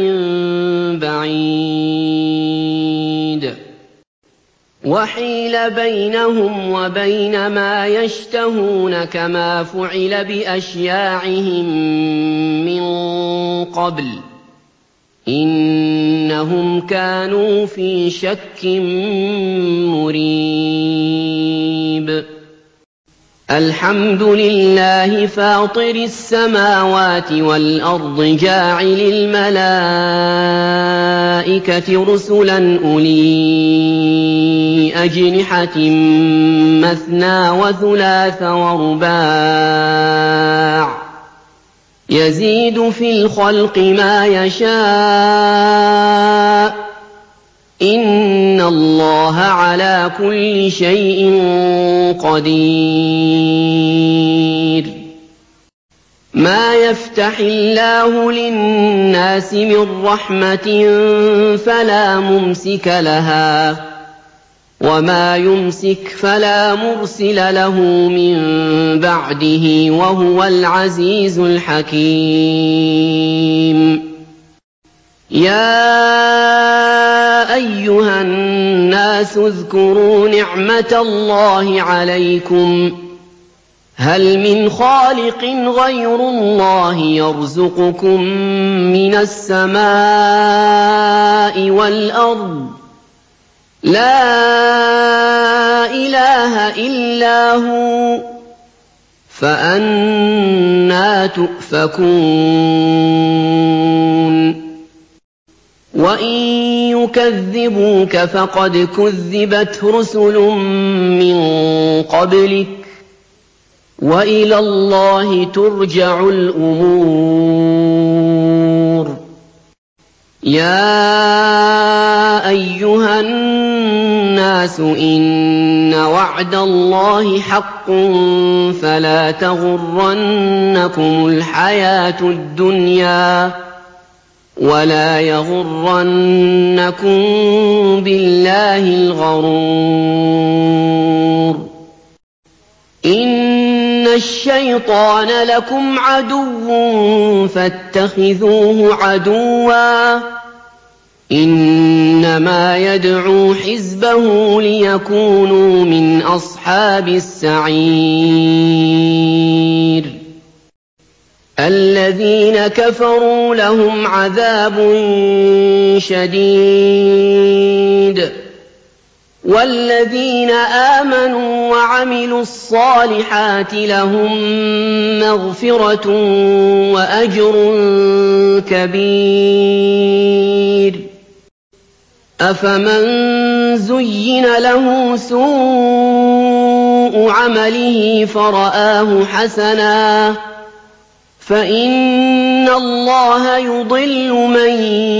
بَعِيدٍ وَحِيلَ بَيْنَهُمْ وَبَيْنَ مَا يَشْتَهُونَ كَمَا فُعِلَ بِأَشْيَاعِهِم مِّن قَبْلُ ۚ إِنَّهُمْ كَانُوا فِي شَكٍّ مُّرِيبٍ الحمد لله فاطر السماوات والأرض جاعل الملائكة رسلا أولي أجنحة مثنى وثلاث ورباع يزيد في الخلق ما يشاء إن الله على كل شيء قدير ما يفتح الله للناس من رحمة فلا ممسك لها وما يمسك فلا مرسل له من بعده وهو العزيز الحكيم يا أيها الناس اذكروا نعمة الله عليكم هل من خالق غير الله يرزقكم من السماء والأرض لا إله إلا هو فأنى تؤفكون وإن يكذبوك فقد كذبت رسل من قبلك وإلى الله ترجع الأمور يا أيها الناس إن وعد الله حق فلا تغرنكم الحياة الدنيا ولا يغرنكم بالله الغرور إن الشيطان لكم عدو فاتخذوه عدوا إنما يدعو حزبه ليكونوا من أصحاب السعير الذين كفروا لهم عذاب شديد والذين آمنوا وعملوا الصالحات لهم مغفرة وأجر كبير أفمن زين له سوء عمله فرآه حسنا فإن الله يضل من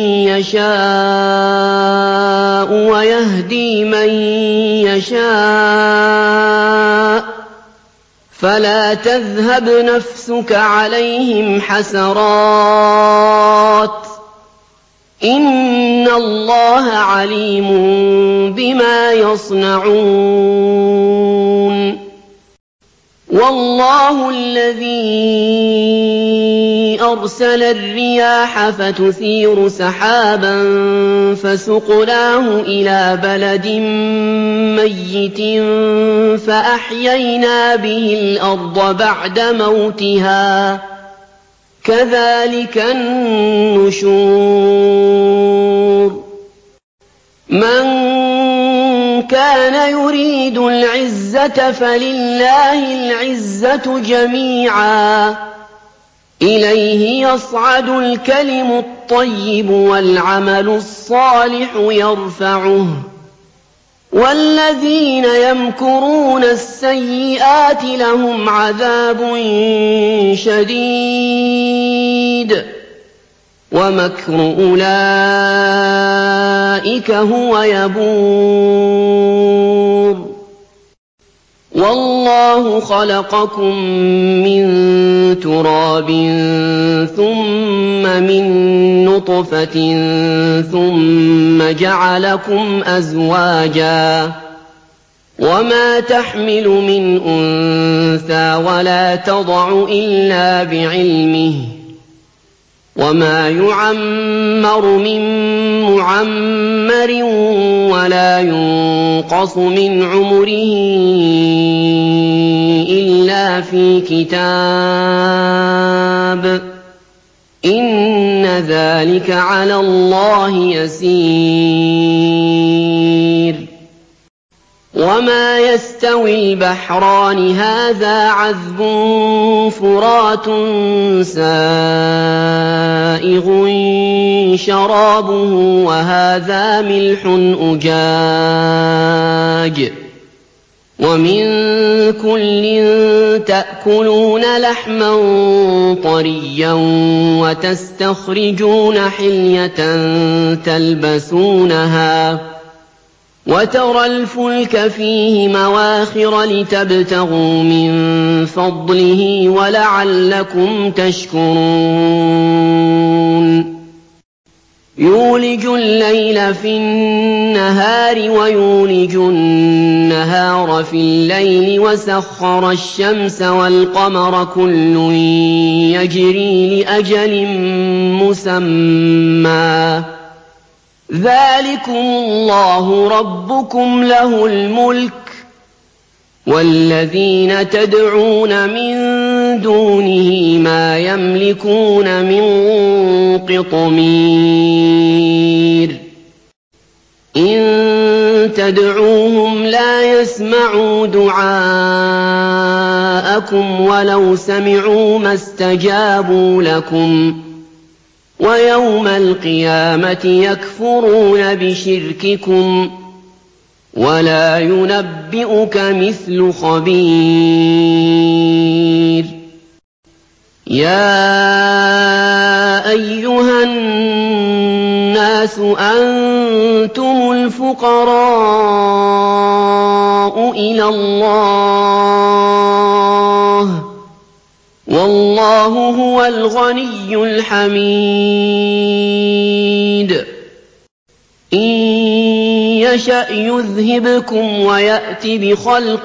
يشاء ويهدي من يشاء فلا تذهب نفسك عليهم حسرات إن الله عليم بما يصنعون والله الذي أرسل الرياح فتثير سحابا فسقناه إلى بلد ميت فأحيينا به الأرض بعد موتها كذلك النشور من كان يريد العزة فلله العزة جميعا إليه يصعد الكلم الطيب والعمل الصالح يرفعه والذين يمكرون السيئات لهم عذاب شديد ومكر أولئك هو يبور والله خلقكم من تراب ثم من نطفة ثم جعلكم أزواجا وما تحمل من أنثى ولا تضع إلا بعلمه وما يعمر من معمر ولا ينقص من عمره إلا في كتاب إن ذلك على الله يسير وَمَا يَسْتَوِي الْبَحْرَانِ هَٰذَا عَذْبٌ فُرَاتٌ سَائِغٌ شَرَابُهُ وَهَٰذَا مِلْحٌ أُجَاجٌ وَمِن كُلٍّ تَأْكُلُونَ لَحْمًا طَرِيًّا وَتَسْتَخْرِجُونَ حِلْيَةً تَلْبَسُونَهَا وَتَرَى الْفُلْكَ فِيهِ مَوَاخِرَ لِتَبْتَغُوا مِن فَضْلِهِ وَلَعَلَّكُمْ تَشْكُرُونَ يُولِجُ اللَّيْلَ فِي النَّهَارِ وَيُولِجُ النَّهَارَ في اللَّيْلِ وَسَخَّرَ الشَّمْسَ وَالْقَمَرَ كُلٌّ يَجْرِي لِأَجَلٍ مُّسَمًّى ۚ ذَٰلِكُمُ اللَّهُ رَبُّكُمْ لَهُ الْمُلْكُ ۚ وَالَّذِينَ تَدْعُونَ مِن دُونِهِ مَا يَمْلِكُونَ مِن قِطْمِيرٍ إِن تَدْعُوهُمْ لَا يَسْمَعُوا دُعَاءَكُمْ وَلَوْ سَمِعُوا مَا اسْتَجَابُوا لَكُمْ ۖ وَيَوْمَ الْقِيَامَةِ يَكْفُرُونَ بِشِرْكِكُمْ ۚ وَلَا يُنَبِّئُكَ مِثْلُ خَبِيرٍ يَا أَيُّهَا النَّاسُ أَنتُمُ الْفُقَرَاءُ إِلَى اللَّهِ ۖ وَاللَّهُ هُوَ الْغَنِيُّ الْحَمِيدُ إِن يَشَأْ يُذْهِبْكُمْ وَيَأْتِ بِخَلْقٍ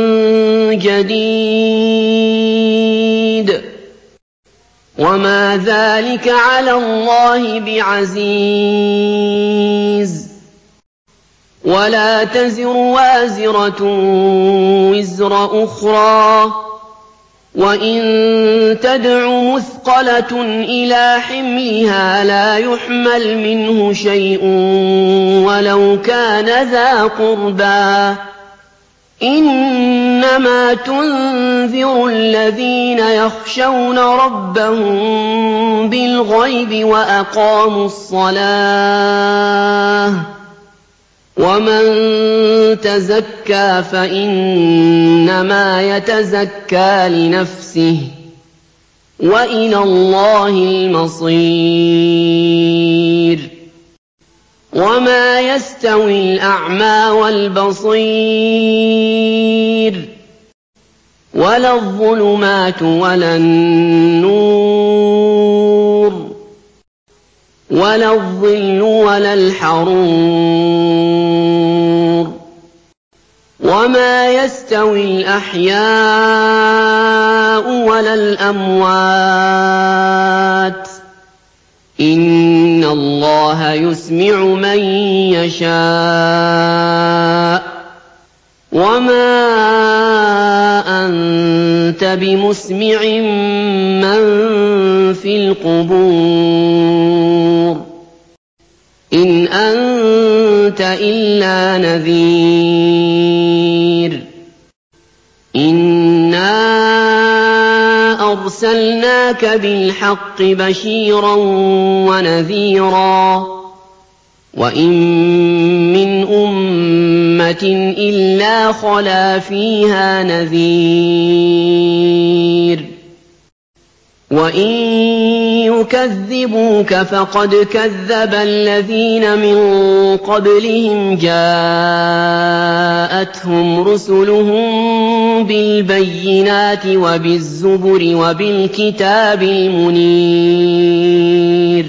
جَدِيدٍ وَمَا ذَٰلِكَ عَلَى اللَّهِ بِعَزِيزٍ وَلَا تَزِرُ وَازِرَةٌ وِزْرَ أُخْرَىٰ ۚ وَإِن تَدْعُ مُثْقَلَةٌ إِلَىٰ حِمْلِهَا لَا يُحْمَلْ مِنْهُ شَيْءٌ وَلَوْ كَانَ ذَا قُرْبَىٰ ۗ إِنَّمَا تُنذِرُ الَّذِينَ يَخْشَوْنَ رَبَّهُم بِالْغَيْبِ وَأَقَامُوا الصَّلَاةَ ۚ وَمَن تَزَكَّىٰ فَإِنَّمَا يَتَزَكَّىٰ لِنَفْسِهِ ۚ وَإِلَى اللَّهِ الْمَصِيرُ وَمَا يَسْتَوِي الْأَعْمَىٰ وَالْبَصِيرُ وَلَا الظُّلُمَاتُ وَلَا النُّورُ وَلَا الظِّلُّ وَلَا الْحَرُورُ وَمَا يَسْتَوِي الْأَحْيَاءُ وَلَا الْأَمْوَاتُ ۚ إِنَّ اللَّهَ يُسْمِعُ مَن يَشَاءُ ۖ وَمَا أَنتَ بِمُسْمِعٍ مَّن فِي الْقُبُورِ إِنْ أَنتَ إِلَّا نَذِيرٌ إِنَّا أَرْسَلْنَاكَ بِالْحَقِّ بَشِيرًا وَنَذِيرًا ۚ وَإِن مِّنْ أُمَّةٍ إِلَّا خَلَا فِيهَا نَذِيرٌ وَإِن يُكَذِّبُوكَ فَقَدْ كَذَّبَ الَّذِينَ مِن قَبْلِهِمْ جَاءَتْهُمْ رُسُلُهُم بِالْبَيِّنَاتِ وَبِالزُّبُرِ وَبِالْكِتَابِ الْمُنِيرِ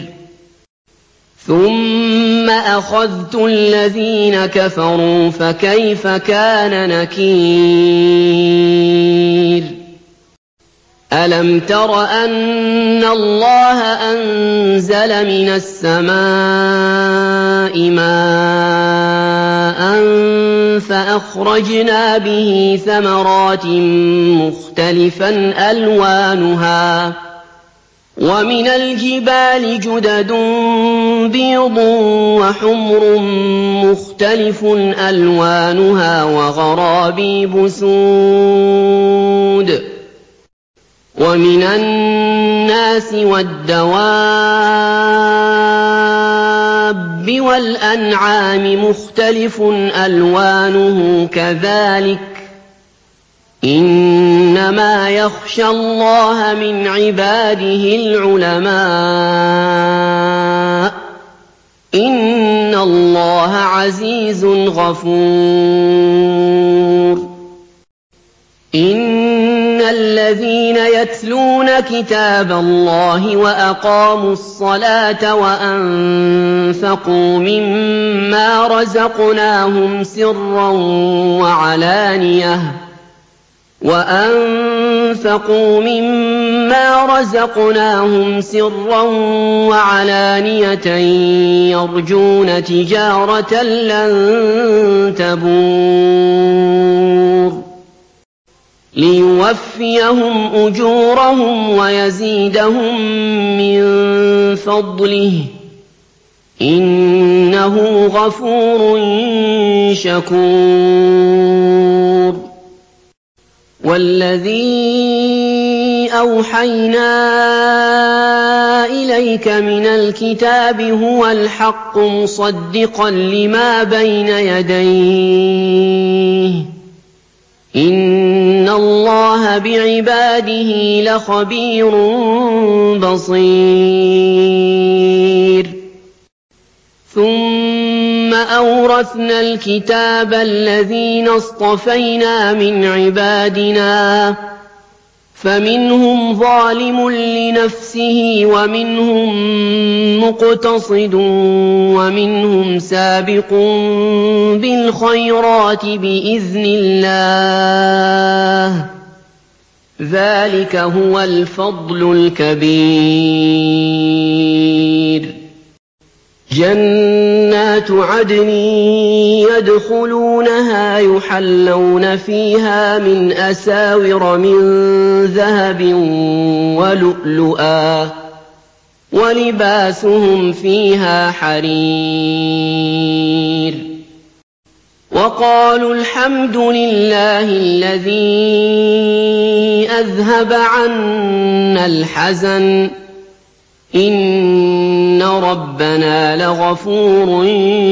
ثُمَّ أَخَذْتُ الَّذِينَ كَفَرُوا فَكَيْفَ كَانَ نَكِيرِ أَلَمْ تَرَ أَنَّ اللَّهَ أَنزَلَ مِنَ السَّمَاءِ مَاءً فَأَخْرَجْنَا بِهِ ثَمَرَاتٍ مُّخْتَلِفًا أَلْوَانُهَا ۚ وَمِنَ الْجِبَالِ جُدَدٌ بِيضٌ وَحُمْرٌ مُّخْتَلِفٌ أَلْوَانُهَا وَغَرَابِيبُ سُودٌ وَمِنَ النَّاسِ وَالدَّوَابِّ وَالْأَنْعَامِ مُخْتَلِفٌ أَلْوَانُهُ كَذَٰلِكَ ۗ إِنَّمَا يَخْشَى اللَّهَ مِنْ عِبَادِهِ الْعُلَمَاءُ ۗ إِنَّ اللَّهَ عَزِيزٌ غَفُورٌ إِنَّ الَّذِينَ يَتْلُونَ كِتَابَ اللَّهِ وَأَقَامُوا الصَّلَاةَ وَأَنفَقُوا مِمَّا رَزَقْنَاهُمْ سِرًّا وَعَلَانِيَةً يَرْجُونَ تِجَارَةً لَّن تَبُورَ لِيُوَفِّيَهُمْ أُجُورَهُمْ وَيَزِيدَهُم مِّن فَضْلِهِ ۚ إِنَّهُ غَفُورٌ شَكُورٌ وَالَّذِي أَوْحَيْنَا إِلَيْكَ مِنَ الْكِتَابِ هُوَ الْحَقُّ مُصَدِّقًا لِّمَا بَيْنَ يَدَيْهِ ۗ إِنَّ اللَّهَ بِعِبَادِهِ لَخَبِيرٌ بَصِيرٌ ثُمَّ أَوْرَثْنَا الْكِتَابَ الَّذِينَ اصْطَفَيْنَا مِنْ عِبَادِنَا ۖ فَمِنْهُمْ ظَالِمٌ لِّنَفْسِهِ وَمِنْهُم مُّقْتَصِدٌ وَمِنْهُمْ سَابِقٌ بِالْخَيْرَاتِ بِإِذْنِ اللَّهِ ۚ ذَٰلِكَ هُوَ الْفَضْلُ الْكَبِيرُ جَنَّاتُ عَدْنٍ يَدْخُلُونَهَا يُحَلَّوْنَ فِيهَا مِنْ أَسَاوِرَ مِن ذَهَبٍ وَلُؤْلُؤًا ۖ وَلِبَاسُهُمْ فِيهَا حَرِيرٌ وَقَالُوا الْحَمْدُ لِلَّهِ الَّذِي أَذْهَبَ عَنَّا الْحَزَنَ ۖ إِنَّ رَبَّنَا لَغَفُورٌ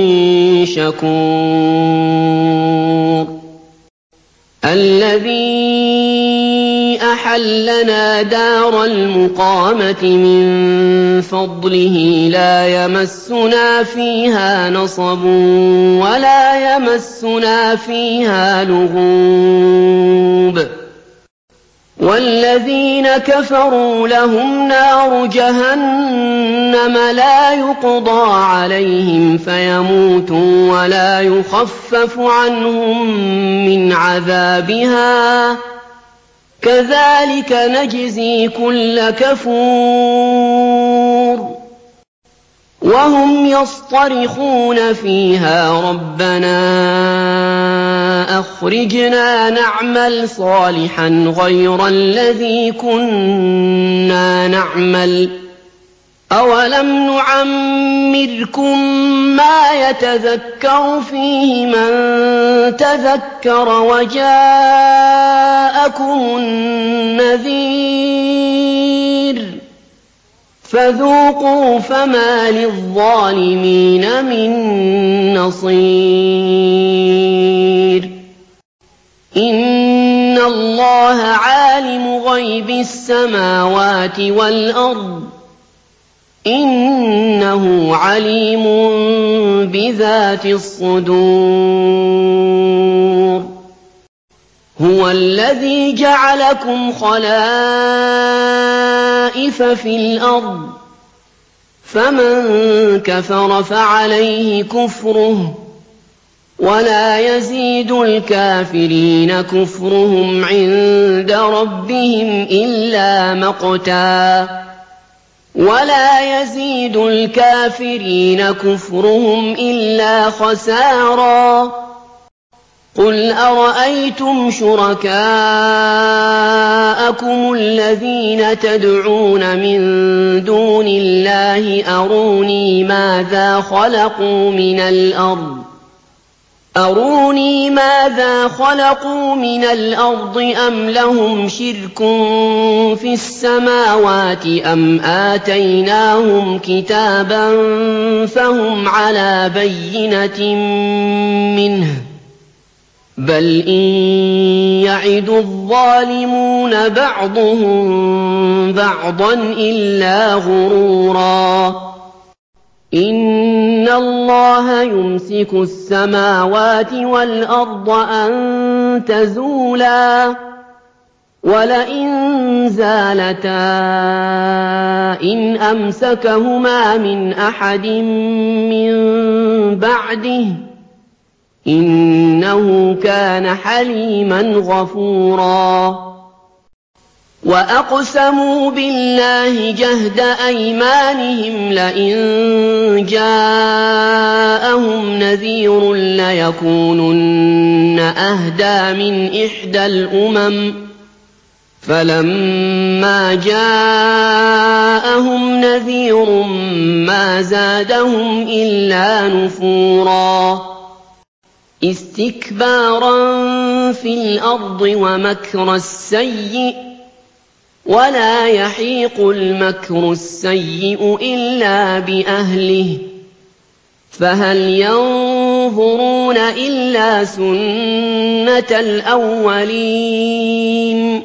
شَكُورٌ الَّذِي أَحَلَّنَا دَارَ الْمُقَامَةِ مِن فَضْلِهِ لَا يَمَسُّنَا فِيهَا نَصَبٌ وَلَا يَمَسُّنَا فِيهَا لُغُوبٌ وَالَّذِينَ كَفَرُوا لَهُمْ نَارُ جَهَنَّمَ لَا يُقْضَىٰ عَلَيْهِمْ فَيَمُوتُوا وَلَا يُخَفَّفُ عَنْهُم مِّنْ عَذَابِهَا ۚ كَذَٰلِكَ نَجْزِي كُلَّ كَفُورٍ وَهُمْ يَصْطَرِخُونَ فِيهَا رَبَّنَا أَخْرِجْنَا نَعْمَلْ صَالِحًا غَيْرَ الَّذِي كُنَّا نَعْمَلُ ۚ أَوَلَمْ نُعَمِّرْكُم مَّا يَتَذَكَّرُ فِيهِ مَن تَذَكَّرَ وَجَاءَكُمُ النَّذِيرُ ۖ فَذُوقُوا فَمَا لِلظَّالِمِينَ مِن نَّصِيرٍ إِنَّ اللَّهَ عَالِمُ غَيْبِ السَّمَاوَاتِ وَالْأَرْضِ ۚ إِنَّهُ عَلِيمٌ بِذَاتِ الصُّدُورِ هُوَ الَّذِي جَعَلَكُمْ خَلَائِفَ فِي الْأَرْضِ ۚ فَمَن كَفَرَ فَعَلَيْهِ كُفْرُهُ ۖ وَلَا يَزِيدُ الْكَافِرِينَ كُفْرُهُمْ عِندَ رَبِّهِمْ إِلَّا مَقْتًا ۖ وَلَا يَزِيدُ الْكَافِرِينَ كُفْرُهُمْ إِلَّا خَسَارًا قُلْ أَرَأَيْتُمْ شُرَكَاءَكُمُ الَّذِينَ تَدْعُونَ مِن دُونِ اللَّهِ أَرُونِي مَاذَا خَلَقُوا مِنَ الْأَرْضِ أَمْ لَهُمْ شِرْكٌ فِي السَّمَاوَاتِ أَمْ آتَيْنَاهُمْ كِتَابًا فَهُمْ عَلَىٰ بَيِّنَةٍ مِّنْهُ ۚ بَلْ إِن يَعِدُ الظَّالِمُونَ بَعْضُهُم بَعْضًا إِلَّا غُرُورًا إِنَّ اللَّهَ يُمْسِكُ السَّمَاوَاتِ وَالْأَرْضَ أَن تَزُولَا وَلَئِن زَالَتَا إِنْ أَمْسَكَهُمَا مِنْ أَحَدٍ مِّن بَعْدِهِ ۚ إِنَّهُ كَانَ حَلِيمًا غَفُورًا وَأَقْسَمُوا بِاللَّهِ جَهْدَ أَيْمَانِهِمْ لَئِن جَاءَهُمْ نَذِيرٌ لَّيَكُونُنَّ أَهْدَىٰ مِنْ إِحْدَى الْأُمَمِ ۖ فَلَمَّا جَاءَهُمْ نَذِيرٌ مَّا زَادَهُمْ إِلَّا نُفُورًا اسْتِكْبَارًا فِي الْأَرْضِ وَمَكْرَ السَّيِّئِ ۚ وَلَا يَحِيقُ الْمَكْرُ السَّيِّئُ إِلَّا بِأَهْلِهِ ۚ فَهَلْ يَنظُرُونَ إِلَّا سُنَّتَ الْأَوَّلِينَ ۚ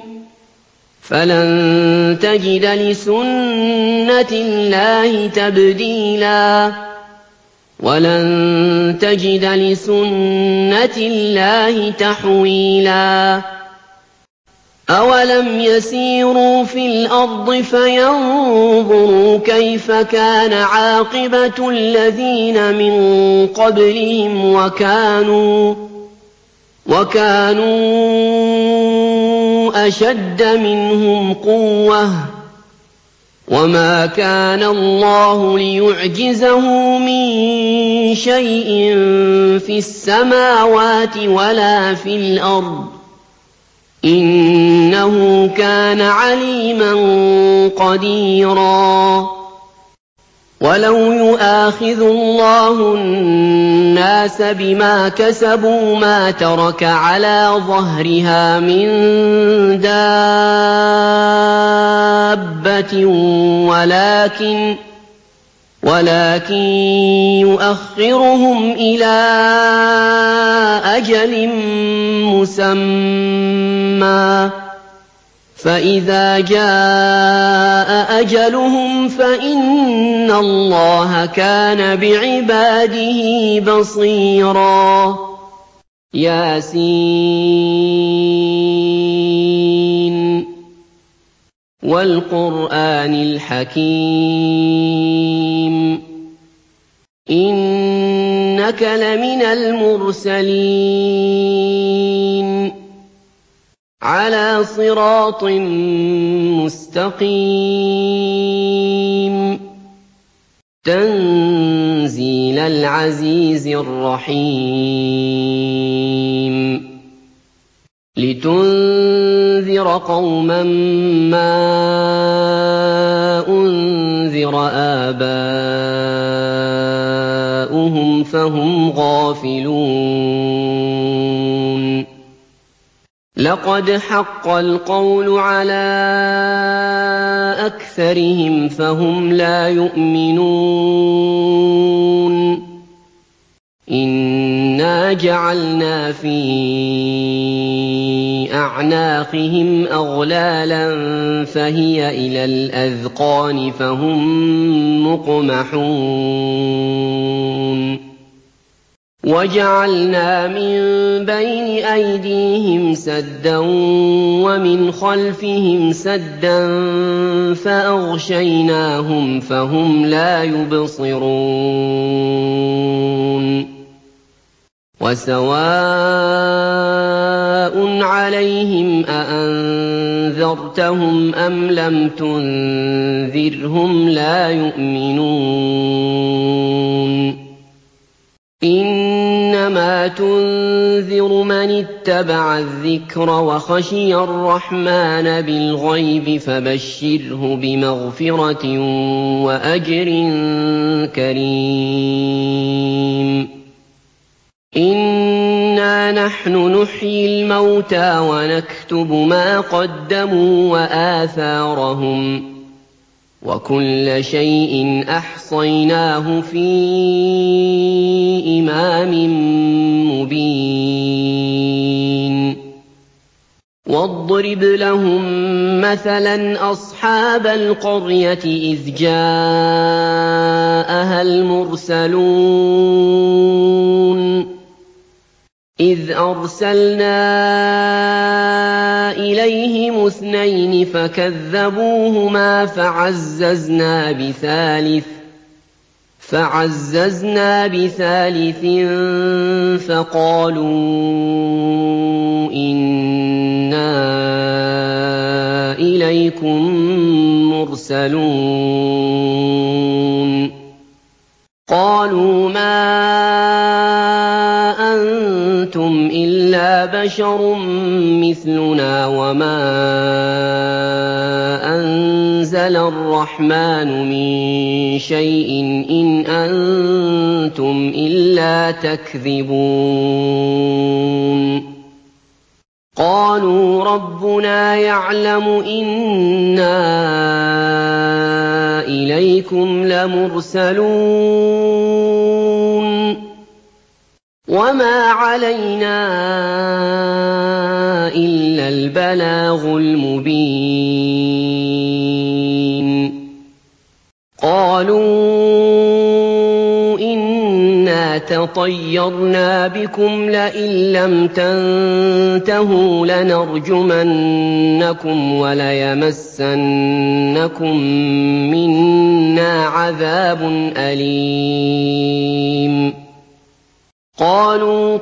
فَلَن تَجِدَ لِسُنَّةِ اللَّهِ تَبْدِيلًا ۖ وَلَن تَجِدَ لِسُنَّةِ اللَّهِ تَحْوِيلًا أَوَلَمْ يَسِيرُوا فِي الْأَرْضِ فَيَنظُرُوا كَيْفَ كَانَ عَاقِبَةُ الَّذِينَ مِن قَبْلِهِمْ وَكَانُوا أَشَدَّ مِنْهُمْ قُوَّةً ۚ وَمَا كَانَ اللَّهُ لِيُعْجِزَهُ مِن شَيْءٍ فِي السَّمَاوَاتِ وَلَا فِي الْأَرْضِ ۚ إِنَّهُ كَانَ عَلِيمًا قَدِيرًا وَلَوْ يُؤَاخِذُ اللَّهُ النَّاسَ بِمَا كَسَبُوا مَا تَرَكَ عَلَىٰ ظَهْرِهَا مِن دَابَّةٍ وَلَٰكِن يُؤَخِّرُهُمْ إِلَىٰ أَجَلٍ مُّسَمًّى ۖ فَإِذَا جَاءَ أَجَلُهُمْ فَإِنَّ اللَّهَ كَانَ بِعِبَادِهِ بَصِيرًا يس وَالْقُرْآنِ الْحَكِيمِ إِنَّكَ لَمِنَ الْمُرْسَلِينَ عَلَىٰ صِرَاطٍ مُّسْتَقِيمٍ تَنزِيلَ الْعَزِيزِ الرَّحِيمِ لِتُنذِرَ قَوْمًا مَّا أُنذِرَ آبَاؤُهُمْ فَهُمْ غَافِلُونَ لَقَدْ حَقَّ الْقَوْلُ عَلَىٰ أَكْثَرِهِمْ فَهُمْ لَا يُؤْمِنُونَ إِنَّا جَعَلْنَا فِي أَعْنَاقِهِمْ أَغْلَالًا فَهِيَ إِلَى الْأَذْقَانِ فَهُم مُّقْمَحُونَ وَجَعَلْنَا مِن بَيْنِ أَيْدِيهِمْ سَدًّا وَمِنْ خَلْفِهِمْ سَدًّا فَأَغْشَيْنَاهُمْ فَهُمْ لَا يُبْصِرُونَ وَسَوَاءٌ عَلَيْهِمْ أَأَنذَرْتَهُمْ أَمْ لَمْ تُنذِرْهُمْ لَا يُؤْمِنُونَ إِنَّمَا إِنَّهَا تُنذِرُ مَنِ اتَّبَعَ الذِّكْرَ وَخَشِيَ الرَّحْمَٰنَ بِالْغَيْبِ فَبَشِّرْهُ بِمَغْفِرَةٍ وَأَجْرٍ كَرِيمٍ إِنَّا نَحْنُ نُحْيِي الْمَوْتَىٰ وَنَكْتُبُ مَا قَدَّمُوا وَآثَارَهُمْ ۚ وَكُلَّ شَيْءٍ أَحْصَيْنَاهُ فِي إِمَامٍ مُّبِينٍ وَاضْرِبْ لَهُم مَّثَلًا أَصْحَابَ الْقَرْيَةِ إِذْ جَاءَهَا الْمُرْسَلُونَ إِذْ أَرْسَلْنَا إِلَيْهِمُ اثْنَيْنِ فَكَذَّبُوهُمَا فَعَزَّزْنَا بِثَالِثٍ فَقَالُوا إِنَّا إِلَيْكُم مُّرْسَلُونَ قَالُوا مَا أَنتُمْ إِلَّا بَشَرٌ مِّثْلُنَا وَمَا أَنزَلَ الرَّحْمَٰنُ مِن شَيْءٍ إِنْ أَنتُمْ إِلَّا تَكْذِبُونَ قَالُوا رَبُّنَا يَعْلَمُ إِنَّا إِلَيْكُمْ لَمُرْسَلُونَ وَمَا عَلَيْنَا إِلَّا الْبَلَاغُ الْمُبِينُ قَالُوا إِنَّا تَطَيَّرْنَا بِكُمْ لَئِن لَّمْ تَنتَهُوا لَنَرْجُمَنَّكُمْ وَلَيَمَسَّنَّكُم مِّنَّا عَذَابٌ أَلِيمٌ قَالُوا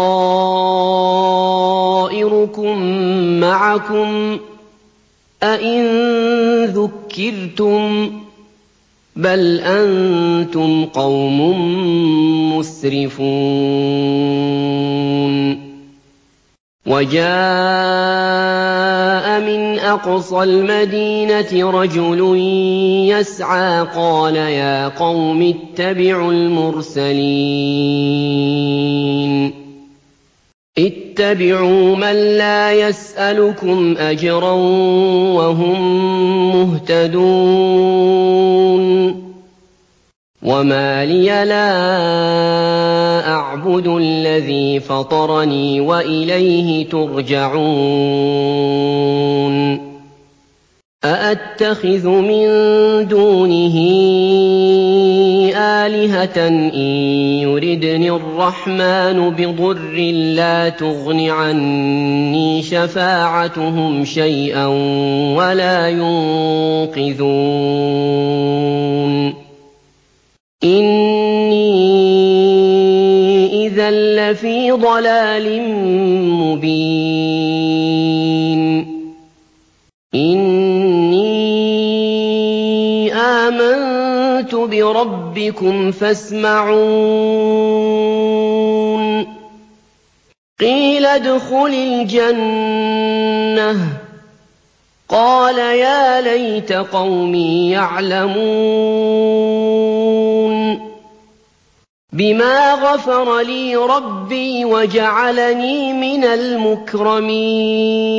طَائِرُكُم مَّعَكُمْ ۚ أَئِن ذُكِّرْتُم ۚ بَلْ أَنتُمْ قَوْمٌ مُّسْرِفُونَ وَجَاءَ مِنْ أَقْصَى الْمَدِينَةِ رَجُلٌ يَسْعَىٰ قَالَ يَا قَوْمِ اتَّبِعُوا الْمُرْسَلِينَ اتَّبِعُوا مَن لَّا يَسْأَلُكُمْ أَجْرًا وَهُم مُّهْتَدُونَ وَمَا لِيَ لَا أَعْبُدُ الَّذِي فَطَرَنِي وَإِلَيْهِ تُرْجَعُونَ أَأَتَّخِذُ مِن دُونِهِ آلِهَةً إِن يُرِدْنِ الرَّحْمَٰنُ بِضُرٍّ لَّا تُغْنِ عَنِّي شَفَاعَتُهُمْ شَيْئًا وَلَا يُنقِذُونِ إِنِّي إِذًا لَّفِي ضَلَالٍ مُّبِينٍ إِنِّي آمَنتُ بِرَبِّكُمْ فَاسْمَعُونِ قِيلَ ادْخُلِ الْجَنَّةَ قَالَ يَا لَيْتَ قَوْمِي يَعْلَمُونَ بِمَا غَفَرَ لِي رَبِّي وَجَعَلَنِي مِنَ الْمُكْرَمِينَ